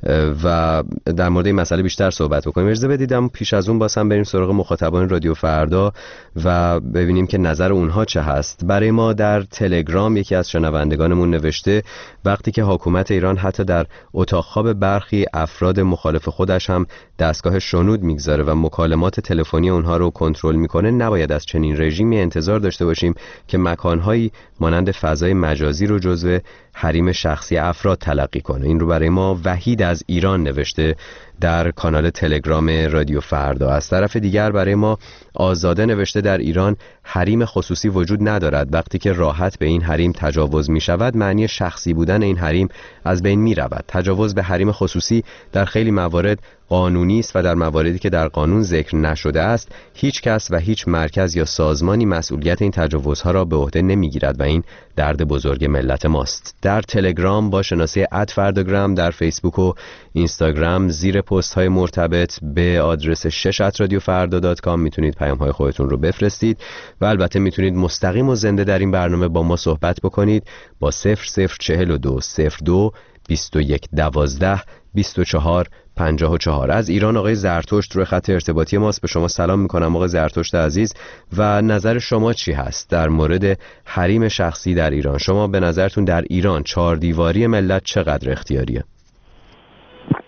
Speaker 6: و در مورد این مسئله بیشتر صحبت بکنیم. اجازه بدیدم پیش از اون باسم بریم سراغ مخاطبان رادیو فردا و ببینیم که نظر اونها چه هست. برای ما در تلگرام یکی از شنوندگانمون نوشته وقتی که حکومت ایران حتی در اتاق خواب برخی افراد مخالف خودش هم دستگاه شنود میگذاره و مکالمات تلفنی اونها رو کنترل میکنه، نباید از چنین رژیمی انتظار داشته باشیم که مکانهایی مانند فضای مجازی رو جزو حریم شخصی افراد تلقی کنه. این رو برای ما وحید از ایران نوشته در کانال تلگرام رادیو فردا. از طرف دیگر برای ما آزاده نوشته در ایران حریم خصوصی وجود ندارد. وقتی که راحت به این حریم تجاوز می شود معنی شخصی بودن این حریم از بین می رود. تجاوز به حریم خصوصی در خیلی موارد قانونی است و در مواردی که در قانون ذکر نشده است هیچ کس و هیچ مرکز یا سازمانی مسئولیت این تجاوزها را به عهده نمیگیرد و این درد بزرگ ملت ماست. در تلگرام با شناسه ات فرداگرام، در فیسبوک و اینستاگرام زیر پست های مرتبط به آدرس شش ات رادیو فردا دات کام میتونید پیام های خودتون رو بفرستید و البته میتونید مستقیم و زنده در این برنامه با ما صحبت بکنید با صفر صفر چهل و دو صفر دو بیست و یک دوازده بیست و چهار پنجاه و چهار. از ایران آقای زرتشت روی خط ارتباطی ماست. به شما سلام میکنم آقای زرتشت عزیز و نظر شما چی هست در مورد حریم شخصی در ایران؟ شما به نظرتون در ایران چهار دیواری ملت چقدر اختیاریه؟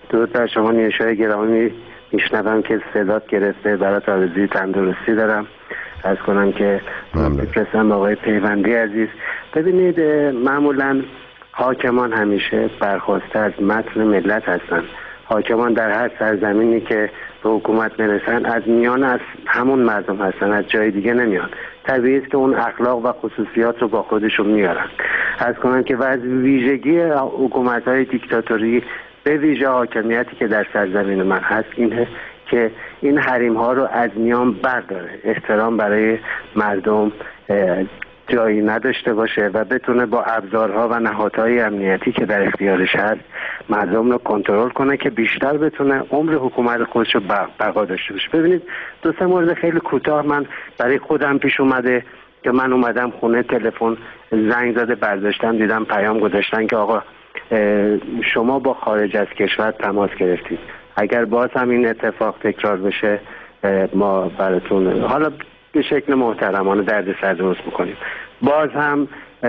Speaker 11: درود بر شما نیشای گرامی. میشنوم که صدات گرفته، برات آرزوی تندرستی دارم. عرض کنم که میفرستم با آقای پیوندی عزیز. ببینید معمولا حاکمان همیشه برخواسته از متن ملت هستن. حاکمان در هر سرزمینی که به حکومت میرسن از میان از همون مردم هستن، از جای دیگه نمیان. طبیعی است که اون اخلاق و خصوصیات رو با خودشون میارن. عرض کنم که از ویژگی حکومت‌های دیکتاتوری به ویژه حاکمیتی که در سرزمین من هست اینه که این حریم ها رو از میان برداره، احترام برای مردم جایی نداشته باشه و بتونه با ابزارها و نهادهای امنیتی که در اختیارش هست مردم رو کنترل کنه که بیشتر بتونه عمر حکومت خودش رو بقا داشته باشه. ببینید دو سه مورد خیلی کوتاه من برای خودم پیش اومده که من اومدم خونه، تلفن زنگ زده، برداشتم دیدم پیام گذاشتن که آقا شما با خارج از کشور تماس گرفتید، اگر باز هم این اتفاق تکرار بشه ما براتون حالا به شکل محترمانه دردسر درست میکنیم. باز هم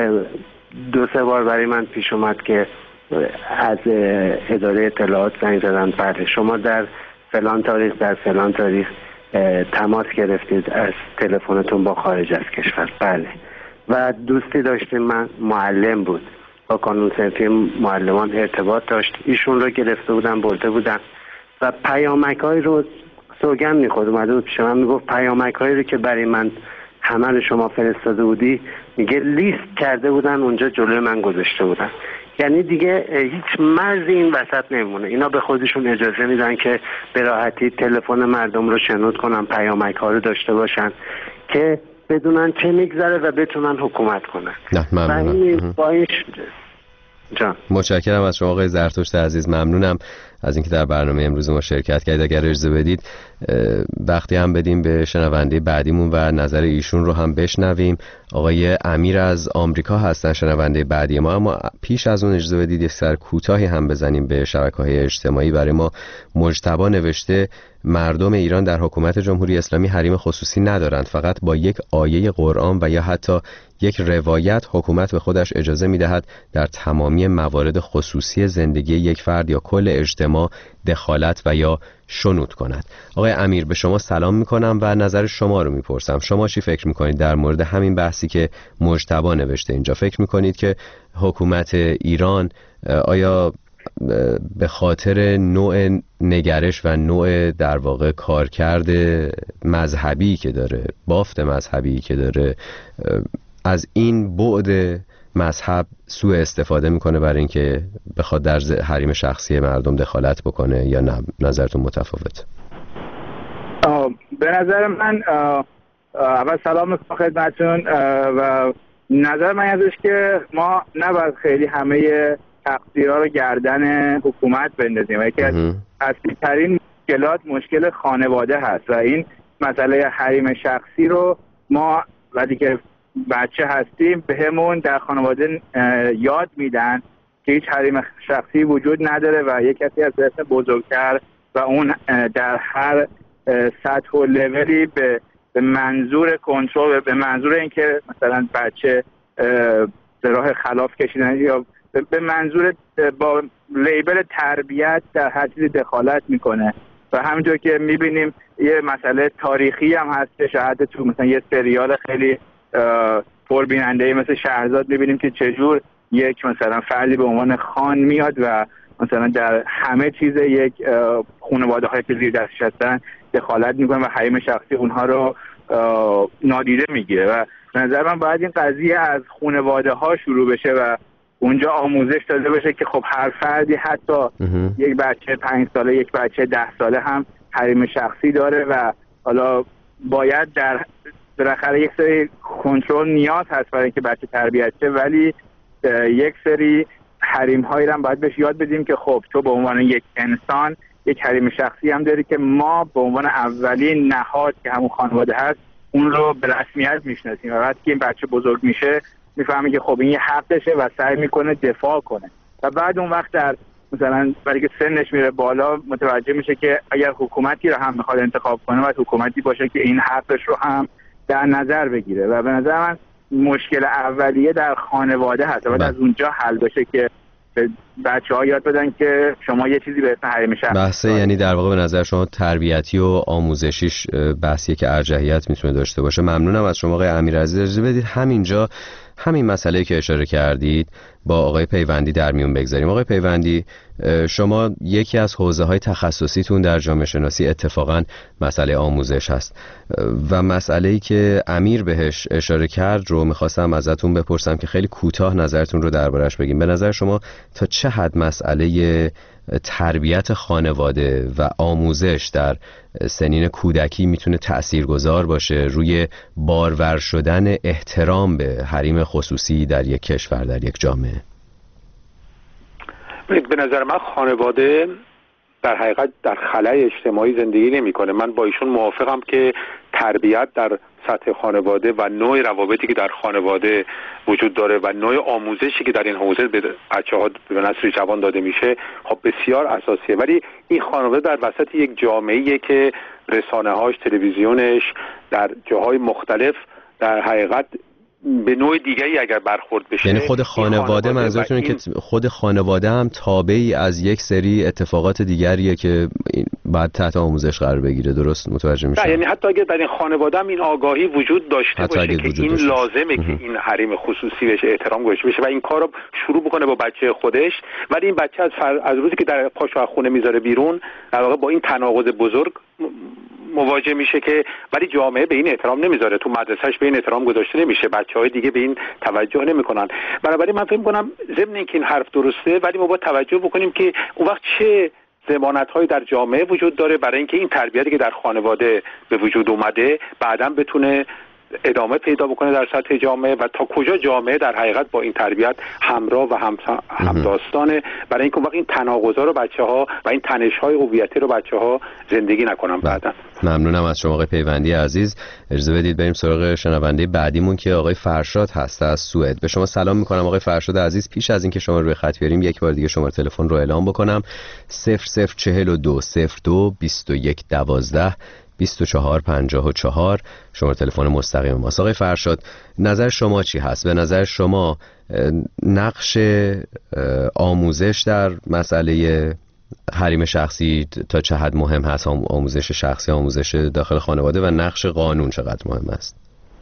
Speaker 11: دو سه بار برای من پیش اومد که از اداره اطلاعات زنگ زدن، بله شما در فلان تاریخ در فلان تاریخ تماس گرفتید از تلفنتون با خارج از کشور. بله. و دوستی داشتیم، من معلم بود، با کانون صنفی معلمان ارتباط داشت، ایشون رو گرفته بودن برده بودن و پیامک های رو سوگن میخورد، اومده بود پیش من میگفت پیامک هایی رو که برای من همه رو شما فرستاده بودی، میگه لیست کرده بودن اونجا جلوی من گذاشته بودن. یعنی دیگه هیچ مرزی این وسط نمیمونه. اینا به خودشون اجازه میدن که به راحتی تلفن مردم رو شنود کنن، پیامک ها رو داشته باشن که بدونن چه میگذره و بتونن حکومت کنن.
Speaker 6: نه ممنونم.
Speaker 11: با این جان.
Speaker 6: متشکرم از شما آقای زرتشت عزیز، ممنونم از اینکه در برنامه امروز ما شرکت کردید. اگر اجازه بدید وقتی هم بدیم به شنونده بعدیمون و نظر ایشون رو هم بشنویم. آقای امیر از آمریکا هستن شنونده بعدی ما، اما پیش از اون اجازه بدید یک سر کوتاهی هم بزنیم به شبکه‌های اجتماعی. برای ما مجتبی نوشته مردم ایران در حکومت جمهوری اسلامی حریم خصوصی ندارند، فقط با یک آیه قرآن و یا حتی یک روایت حکومت به خودش اجازه می‌دهد در تمامی موارد خصوصی زندگی یک فرد یا کل اجتماع دخالت و یا شنود کند. آقای امیر به شما سلام میکنم و نظر شما رو میپرسم. شما چی فکر میکنید در مورد همین بحثی که مجتبی نوشته اینجا؟ فکر میکنید که حکومت ایران آیا به خاطر نوع نگرش و نوع در واقع کارکرد مذهبی که داره، بافت مذهبی که داره، از این بعد مذهب سوء استفاده میکنه برای اینکه بخواد در حریم شخصی مردم دخالت بکنه یا نه؟ نظرتون متفاوت؟
Speaker 12: به نظر من اول سلام میکنم خدمتتون و نظر من ازش که ما نباید خیلی همه تقصیرها رو گردن حکومت بندازیم و یکی از اصلی ترین مشکلات مشکل خانواده هست و این مسئله حریم شخصی رو ما وقتی که بچه هستیم به همون در خانواده یاد میدن که هیچ حریم شخصی وجود نداره و یک کسی از اسم بزرگتر و اون در هر سطح و لولی به به منظور کنترل، به منظور اینکه مثلا بچه به راه خلاف کشیدن یا به منظور با لیبل تربیت در هر چیزی دخالت میکنه و همونطور که میبینیم یه مسئله تاریخی هم هست. شاید تو مثلا یه سریال خیلی پربیننده مثل شهرزاد میبینیم که چجور یک مثلا فردی به عنوان خان میاد و مثلا در همه چیز یک خانواده های که زیر دستش هستن دخالت میکنه و حریم شخصی اونها رو نادیده میگیره و به نظر من باید این قضیه از خانواده ها شروع بشه و اونجا آموزش داده بشه که خب هر فردی حتی یک بچه پنج ساله، یک بچه ده ساله هم حریم شخصی داره و حالا باید در بالاخره یک سری کنترل نیاز هست برای اینکه بچه تربیت شه، ولی یک سری حریم هایی هم باید بهش یاد بدیم که خب تو به عنوان یک انسان یک حریم شخصی هم داری که ما به عنوان اولین نهاد که همون خانواده هست اون رو به رسمیت میشناسیم و وقتی که این بچه بزرگ میشه میفهمه که خب این یه حقشه و سعی میکنه دفاع کنه و بعد اون وقت در مثلا برای که سنش میره بالا متوجه میشه که اگر حکومتی رو هم میخواد انتخاب کنه باید حکومتی باشه که این حقش رو هم در نظر بگیره و به نظر من مشکل اولیه در خانواده هست و بعد از اونجا حل بشه که بچه ها یاد بدن که شما یه چیزی به اسم حریم شخصی
Speaker 6: بحثه
Speaker 12: دارید.
Speaker 6: یعنی در واقع به نظر شما تربیتی و آموزشیش بحثیه که ارجحیت میتونه داشته باشه. ممنونم از شما آقای امیرعزیز. اجازه بدید همینجا همین مسئله که اشاره کردید با آقای پیوندی در میون بگذاریم. آقای پیوندی، شما یکی از حوزه‌های تخصصیتون در جامعه شناسی اتفاقاً مسئله آموزش هست و مسئله‌ای که امیر بهش اشاره کرد رو می‌خواستم ازتون بپرسم که خیلی کوتاه نظرتون رو دربارش بگیم. به نظر شما تا چه حد مسئله تربیت خانواده و آموزش در سنین کودکی میتونه تأثیرگذار باشه روی بارور شدن احترام به حریم خصوصی در یک کشور، در یک جامعه؟
Speaker 7: به نظر من خانواده در حقیقت در خلأ اجتماعی زندگی نمی‌کنه. من با ایشون موافقم که تربیت در سطح خانواده و نوع روابطی که در خانواده وجود داره و نوع آموزشی که در این حوزه به بچه‌ها به نسل جوان داده میشه خب بسیار اساسیه، ولی این خانواده در وسط یک جامعه‌ایه که رسانه‌هاش، تلویزیونش در جاهای مختلف در حقیقت به نوع دیگری اگر برخورد بشه.
Speaker 6: یعنی خود خانواده منظورتونه که خود خانواده هم تابعی از یک سری اتفاقات دیگریه که بعد تحت آموزش قرار بگیره. درست متوجه میشم؟
Speaker 7: یعنی حتی اگر در این خانواده هم این آگاهی وجود داشته باشه که این لازمه
Speaker 6: اه.
Speaker 7: که این حریم خصوصی بهش احترام گذاشته بشه و این کارو شروع بکنه با بچه خودش، ولی این بچه از فر... از روزی که در پاشو از خونه میذاره بیرون در واقع با این تناقض بزرگ مواجه میشه که ولی جامعه به این احترام نمیذاره، تو مدرسهش به این احترام گذاشته نمیشه، بچهای دیگه به این توجه نمیکنن. بنابراین من فکر میکنم ضمن اینکه این حرف درسته ولی ما باید توجه بکنیم که اون وقت چه ضمانت‌هایی در جامعه وجود داره برای اینکه این تربیتی که در خانواده به وجود اومده بعداً بتونه ادامه پیدا بکنه در سطح جامعه و تا کجا جامعه در حقیقت با این تربیت همراه و هم همداستانه، برای اینکه وقت این تناقضا رو بچه‌ها و این تنش‌های هویتی رو بچه‌ها زندگی نکنن بعداً.
Speaker 6: ممنونم از شما آقای پیوندی عزیز. اجازه بدید بریم سراغ شنونده بعدیمون که آقای فرشاد هست از سوئد. به شما سلام می‌کنم آقای فرشاد عزیز. پیش از اینکه شما روی خط بیاریم یک بار دیگه شماره تلفن رو اعلام بکنم: صفر صفر چهل و دو صفر دو بیست و یک دوازده بیست و چهار پنجاه و چهار شماره تلفن مستقیم ماست. آقای فرشاد، نظر شما چی هست؟ به نظر شما نقش آموزش در مسئله حریم شخصی تا چه حد مهم هست؟ آموزش شخصی، آموزش داخل خانواده و نقش قانون چقدر مهم است؟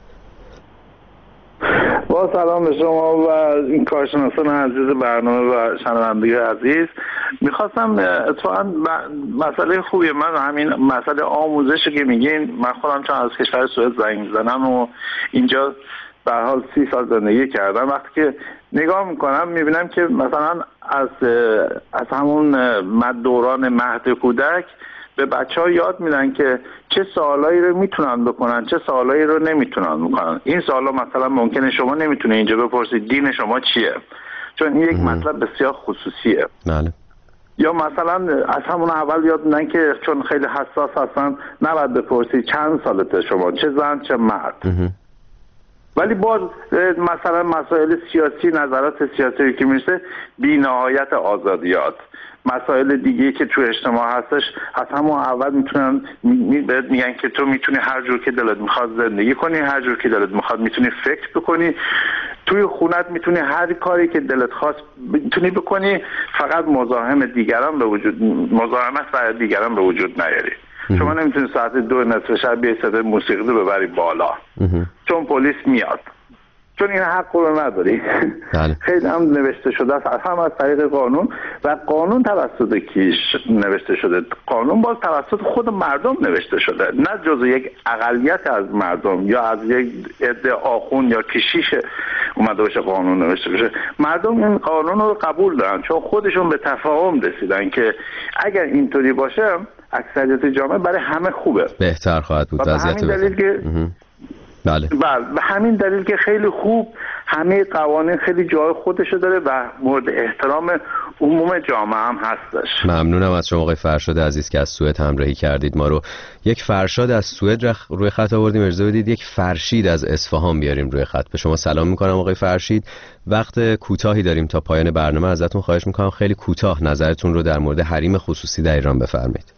Speaker 8: با سلام به شما و این کارشناسان عزیز برنامه و شنونده عزیز. میخواستم اتفاقا مسئله خوبیه، من همین مسئله آموزشی که میگین، من خودم چون از کشور سوئد زنگ میزنم و اینجا به هر حال سی سال زندگی کردم، وقتی که نگاه میکنم میبینم که مثلا از از همون دوران مهد کودک به بچه ها یاد میدن که چه سوالایی رو میتونن بکنن، چه سوالایی رو نمیتونن بکنن. این سوالا مثلا ممکنه شما نمیتونه اینجا بپرسید دین شما چیه، چون این یک مطلب بسیار خصوصیه.
Speaker 6: بله. یا
Speaker 8: مثلا از همون اول یاد میدن که چون خیلی حساس هستن نباید بپرسید چند سالته شما، چه زن چه مرد. ولی باز مثلا مسائل سیاسی، نظرات سیاسی که میرسه بی نهایت آزادیات، مسائل دیگه که تو اجتماع هستش از همون اول میتونن بهت میگن که تو میتونی هر جور که دلت میخواد زندگی کنی، هر جور که دلت میخواد میتونی فکر بکنی، توی خونت میتونی هر کاری که دلت خواست میتونی بکنی، فقط مزاحم دیگران به وجود مزاحمت برای دیگران به وجود نیاری. شما نمیتونی ساعت دو نصف شب بیای صدای موسیقی رو ببری بالا چون پلیس میاد، چون این حق رو نداری. خیلی هم نوشته شده است، هم از طریق قانون، و قانون توسط کیش نوشته شده؟ قانون باز توسط خود مردم نوشته شده، نه جزو یک اقلیت از مردم یا از یک عده آخوند یا کشیش اومده باشه قانون نوشته بشه. مردم این قانون رو قبول دارن چون خودشون به تفاهم رسیدن که اگر اینطوری باشه اکثریت جامعه برای همه خوبه،
Speaker 6: بهتر خواهد بود وضعیت
Speaker 8: بهتر. بله. بله به همین دلیل که خیلی خوب همه قوانین خیلی جای خودشو داره و مورد احترام عموم جامعه هم هستش.
Speaker 6: ممنونم از شما آقای فرشاد عزیز که از سوئد همراهی کردید ما رو. یک فرشاد از سوئد روی خط آوردیم، اجازه بدید یک فرشید از اصفهان بیاریم روی خط. به شما سلام میکنم آقای فرشید. وقت کوتاهی داریم تا پایان برنامه، ازتون خواهش میکنم خیلی کوتاه نظرتون رو در مورد حریم خصوصی در ایران بفرمایید.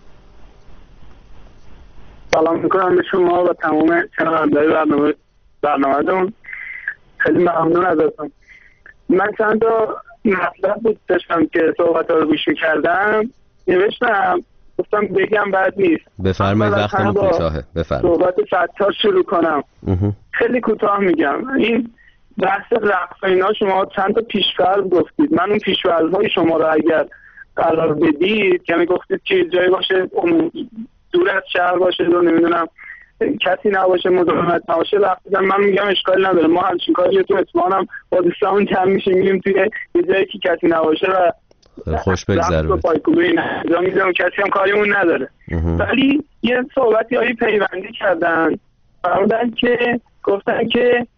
Speaker 13: سلام میکنم به شما و تمام شنونده‌های برنامه برنامه‌تون. خیلی ممنون ازتون. من چند تا مطلب بود داشتم که صحبت رو گوش کردم، نوشتم گفتم بگم بد نیست.
Speaker 6: بفرمایید، وقتمون کوتاهه. بفرمایید.
Speaker 13: صحبت ستار شروع کنم. خیلی کوتاه میگم. این بحث رقص اینا شما چند تا پیش‌فرض گفتید. من اون پیش‌فرض‌های شما رو اگر قرار بدید، یعنی گفتید که جایی باشه دور از شهر باشه و نمیدونم کسی نباشه، مزاحمت نباشه، رفتم من میگم اشکال نداره. ما همچین کاری تو اصفهان هم با دوستامون جمع میشیم میریم توی یه جایی که کسی نباشه و
Speaker 6: خوش بگذره
Speaker 13: و پایکوبی انجام میدم، کسی هم کاریمون نداره. ولی یه صحبتی هایی پیوندی کردن، فرمودن که گفتن که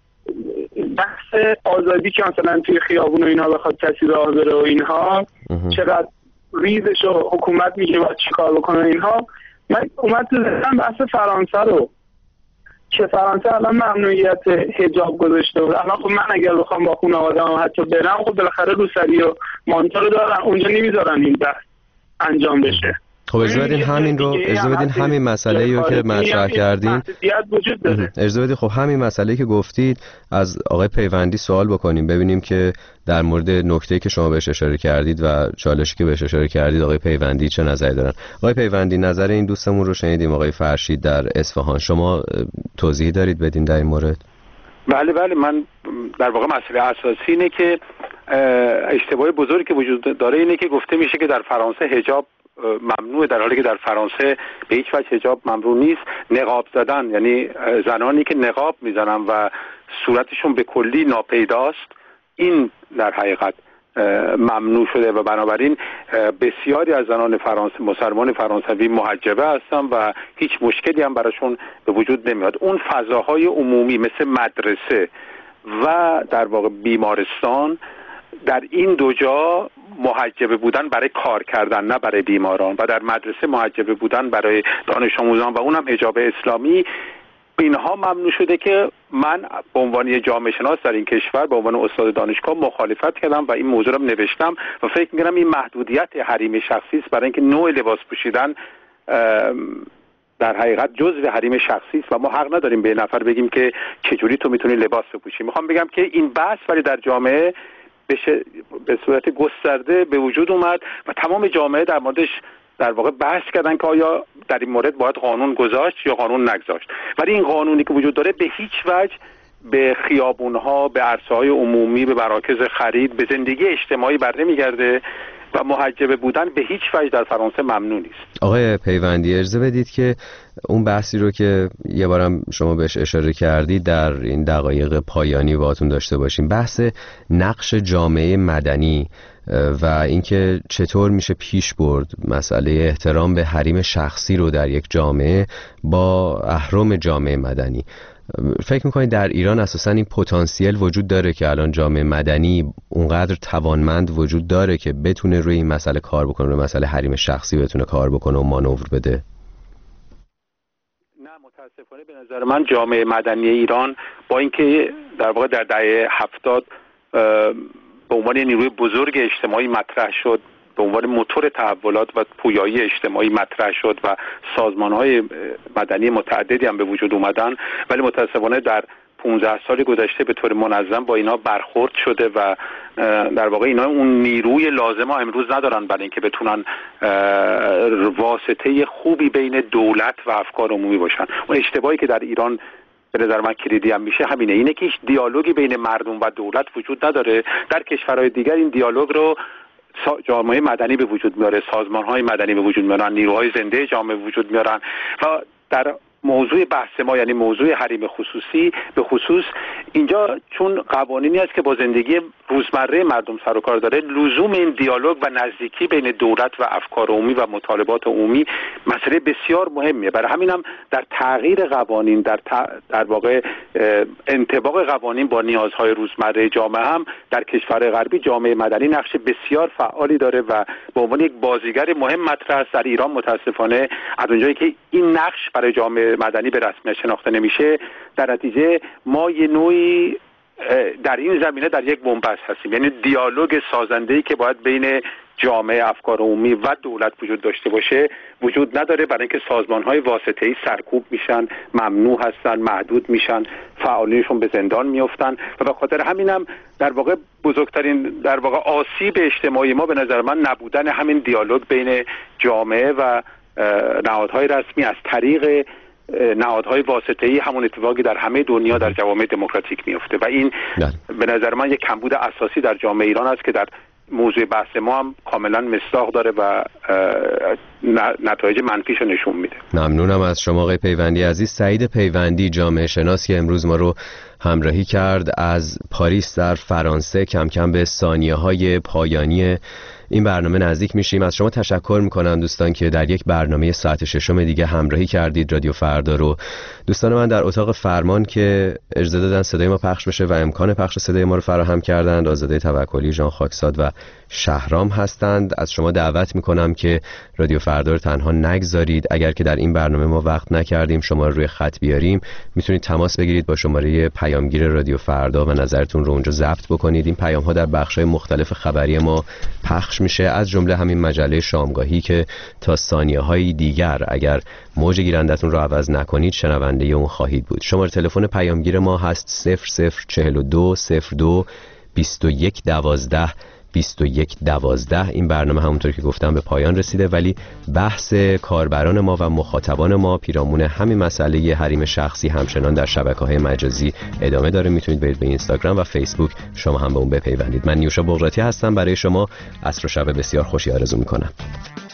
Speaker 13: بحث آزادی که مثلا توی خیابون و اینها بخواد کسی راه بره و اینها چقدر ریزش و حکومت میگه باید چی کار بکنه اینها. من اومد تو ذهنم بحث فرانسه رو که فرانسه الان ممنوعیت حجاب گذاشته بود. الان خب من اگر بخوام با خانواده‌ام حتی برم، خب بالاخره روسری و مانتو رو دارن، اونجا نمیذارن این بحث انجام بشه.
Speaker 6: خب اجازه بدین همین رو اجازه بدین همین مسئله‌ای رو که مطرح کردین اجازه بدین خب همین مسئله‌ای که گفتید از آقای پیوندی سوال بکنیم، ببینیم که در مورد نکته‌ای که شما بهش اشاره کردید و چالشی که بهش اشاره کردید آقای پیوندی چه نظری دارن. آقای پیوندی، نظر این دوستمون رو شنیدیم، آقای فرشید در اصفهان. شما توضیحی دارید بدین در این مورد؟
Speaker 7: بله بله، من در واقع مسئله اساسی اینه که اشتباه بزرگی که وجود داره اینه که گفته میشه که در فرانسه حجاب ممنوع، در حالی که در فرانسه به هیچ وجه حجاب ممنوع نیست. نقاب زدن، یعنی زنانی که نقاب میزنن و صورتشون به کلی ناپیداست، این در حقیقت ممنوع شده و بنابراین بسیاری از زنان فرانسه مسلمان فرانسوی محجبه هستن و هیچ مشکلی هم براشون به وجود نمیاد. اون فضاهای عمومی مثل مدرسه و در واقع بیمارستان، در این دو جا محجبه بودن برای کار کردن نه برای بیماران، و در مدرسه محجبه بودن برای دانش آموزان و اونم حجاب اسلامی، اینها ممنوع شده که من به عنوان جامعه شناس در این کشور به عنوان استاد دانشگاه مخالفت کردم و این موضوع رو نوشتم و فکر می‌کنم این محدودیت حریم شخصی است، برای اینکه نوع لباس پوشیدن در حقیقت جزء حریم شخصی است و ما حق نداریم به نفر بگیم که چجوری تو میتونی لباس بپوشی. میخوام بگم که این بحث ولی در جامعه به صورت گسترده به وجود اومد و تمام جامعه در موردش در واقع بحث کردن که آیا در این مورد باید قانون گذاشت یا قانون نگذاشت. ولی این قانونی که وجود داره به هیچ وجه به خیابونها، به عرصه‌های عمومی، به مراکز خرید، به زندگی اجتماعی بر نمیگرده و محجبه بودن به هیچ وجه در فرانسه ممنوع نیست.
Speaker 6: آقای پیوندی، اجازه بدید که اون بحثی رو که یه بارم شما بهش اشاره کردید در این دقایق پایانی باهاتون داشته باشیم. بحث نقش جامعه مدنی و اینکه چطور میشه پیش برد مسئله احترام به حریم شخصی رو در یک جامعه با اهرم جامعه مدنی. فکر میکنید در ایران اساسا این پتانسیل وجود داره که الان جامعه مدنی اونقدر توانمند وجود داره که بتونه روی این مسئله کار بکنه، روی مسئله حریم شخصی بتونه کار بکنه و مانور بده؟
Speaker 7: نه، متاسفانه به نظر من جامعه مدنی ایران با اینکه در واقع در دهه هفتاد به عنوان نیروی بزرگ اجتماعی مطرح شد، به عنوان موتور تحولات و پویایی اجتماعی مطرح شد و سازمان‌های مدنی متعددی هم به وجود اومدن، ولی متاسفانه در پانزده سال گذشته به طور منظم با اینا برخورد شده و در واقع اینا اون نیروی لازم ها امروز ندارن برای اینکه بتونن واسطه خوبی بین دولت و افکار عمومی باشن. اون اشتباهی که در ایران به نظر من کلیدی هم میشه همینه، اینه که هیچ دیالوگی بین مردم و دولت وجود نداره. در کشورهای دیگر این دیالوگ رو جامعه مدنی به وجود میاره، سازمان‌های مدنی به وجود میارن، نیروهای زنده جامعه به وجود میارن و در موضوع بحث ما یعنی موضوع حریم خصوصی به خصوص اینجا چون قوانینی است که با زندگی روزمره مردم سر و کار داره، لزوم این دیالوگ و نزدیکی بین دولت و افکار عمومی و مطالبات عمومی مسئله بسیار مهمیه. برای همین هم در تغییر قوانین، در در واقع انطباق قوانین با نیازهای روزمره جامعه هم در کشور غربی جامعه مدنی نقش بسیار فعالی داره و به عنوان یک بازیگر مهم مطرح است. در ایران متاسفانه از اونجایی که این نقش برای جامعه مدنی به رسمیت شناخته نمیشه، در نتیجه ما یه نوعی در این زمینه در یک بنبست هستیم، یعنی دیالوگ سازنده‌ای که باید بین جامعه افکار عمومی و دولت وجود داشته باشه وجود نداره، برای اینکه سازمان‌های واسطه‌ای سرکوب میشن، ممنوع هستن، محدود میشن، فعالینشون به زندان میافتن و به خاطر همینم در واقع بزرگترین در واقع آسیب اجتماعی ما به نظر من نبودن همین دیالوگ بین جامعه و نهادهای رسمی از طریق نهادهای واسطه‌ای، همون اتفاقی در همه دنیا در جوامع دموکراتیک میفته و این به نظر من یک کمبود اساسی در جامعه ایران است که در موضوع بحث ما هم کاملا مصداق داره و نتایج منفیشو نشون میده.
Speaker 6: ممنونم از شما آقای پیوندی عزیز. سعید پیوندی، جامعه شناس که امروز ما رو همراهی کرد از پاریس در فرانسه. کم کم به ثانیه‌های پایانی این برنامه نزدیک میشیم. از شما تشکر میکنم دوستان که در یک برنامه ساعت ششم دیگه همراهی کردید رادیو فردا رو. دوستان من در اتاق فرمان که اجازه دادن صدای ما پخش بشه و امکان پخش صدای ما رو فراهم کردند، آزاده توکلی، ژان خاکساد و شهرام هستند. از شما دعوت میکنم که رادیو فردا رو تنها نگذارید. اگر که در این برنامه ما وقت نکردیم شما رو روی خط بیاریم، میتونید تماس بگیرید با شماره پیامگیر رادیو فردا و نظرتون رو اونجا ضبط بکنید. این پیام ها در بخش‌های مختلف خبری ما پخش میشه، از جمله همین مجله شامگاهی که تا ثانیه‌های دیگر اگر موج گیرندتون رو عوض نکنید شنونده اون خواهید بود. شماره تلفن پیامگیر ما هست صفر صفر چهل و دو صفر دو بیست و یک دوازده بیست و یک دوازده. این برنامه همونطور که گفتم به پایان رسیده، ولی بحث کاربران ما و مخاطبان ما پیرامون همین مسئله حریم شخصی همچنان در شبکه‌های مجازی ادامه داره. میتونید برید به اینستاگرام و فیسبوک شما هم به اون بپیوندید. من نیوشا بغراتی هستم، برای شما عصر و شب بسیار خوشی آرزو میکنم.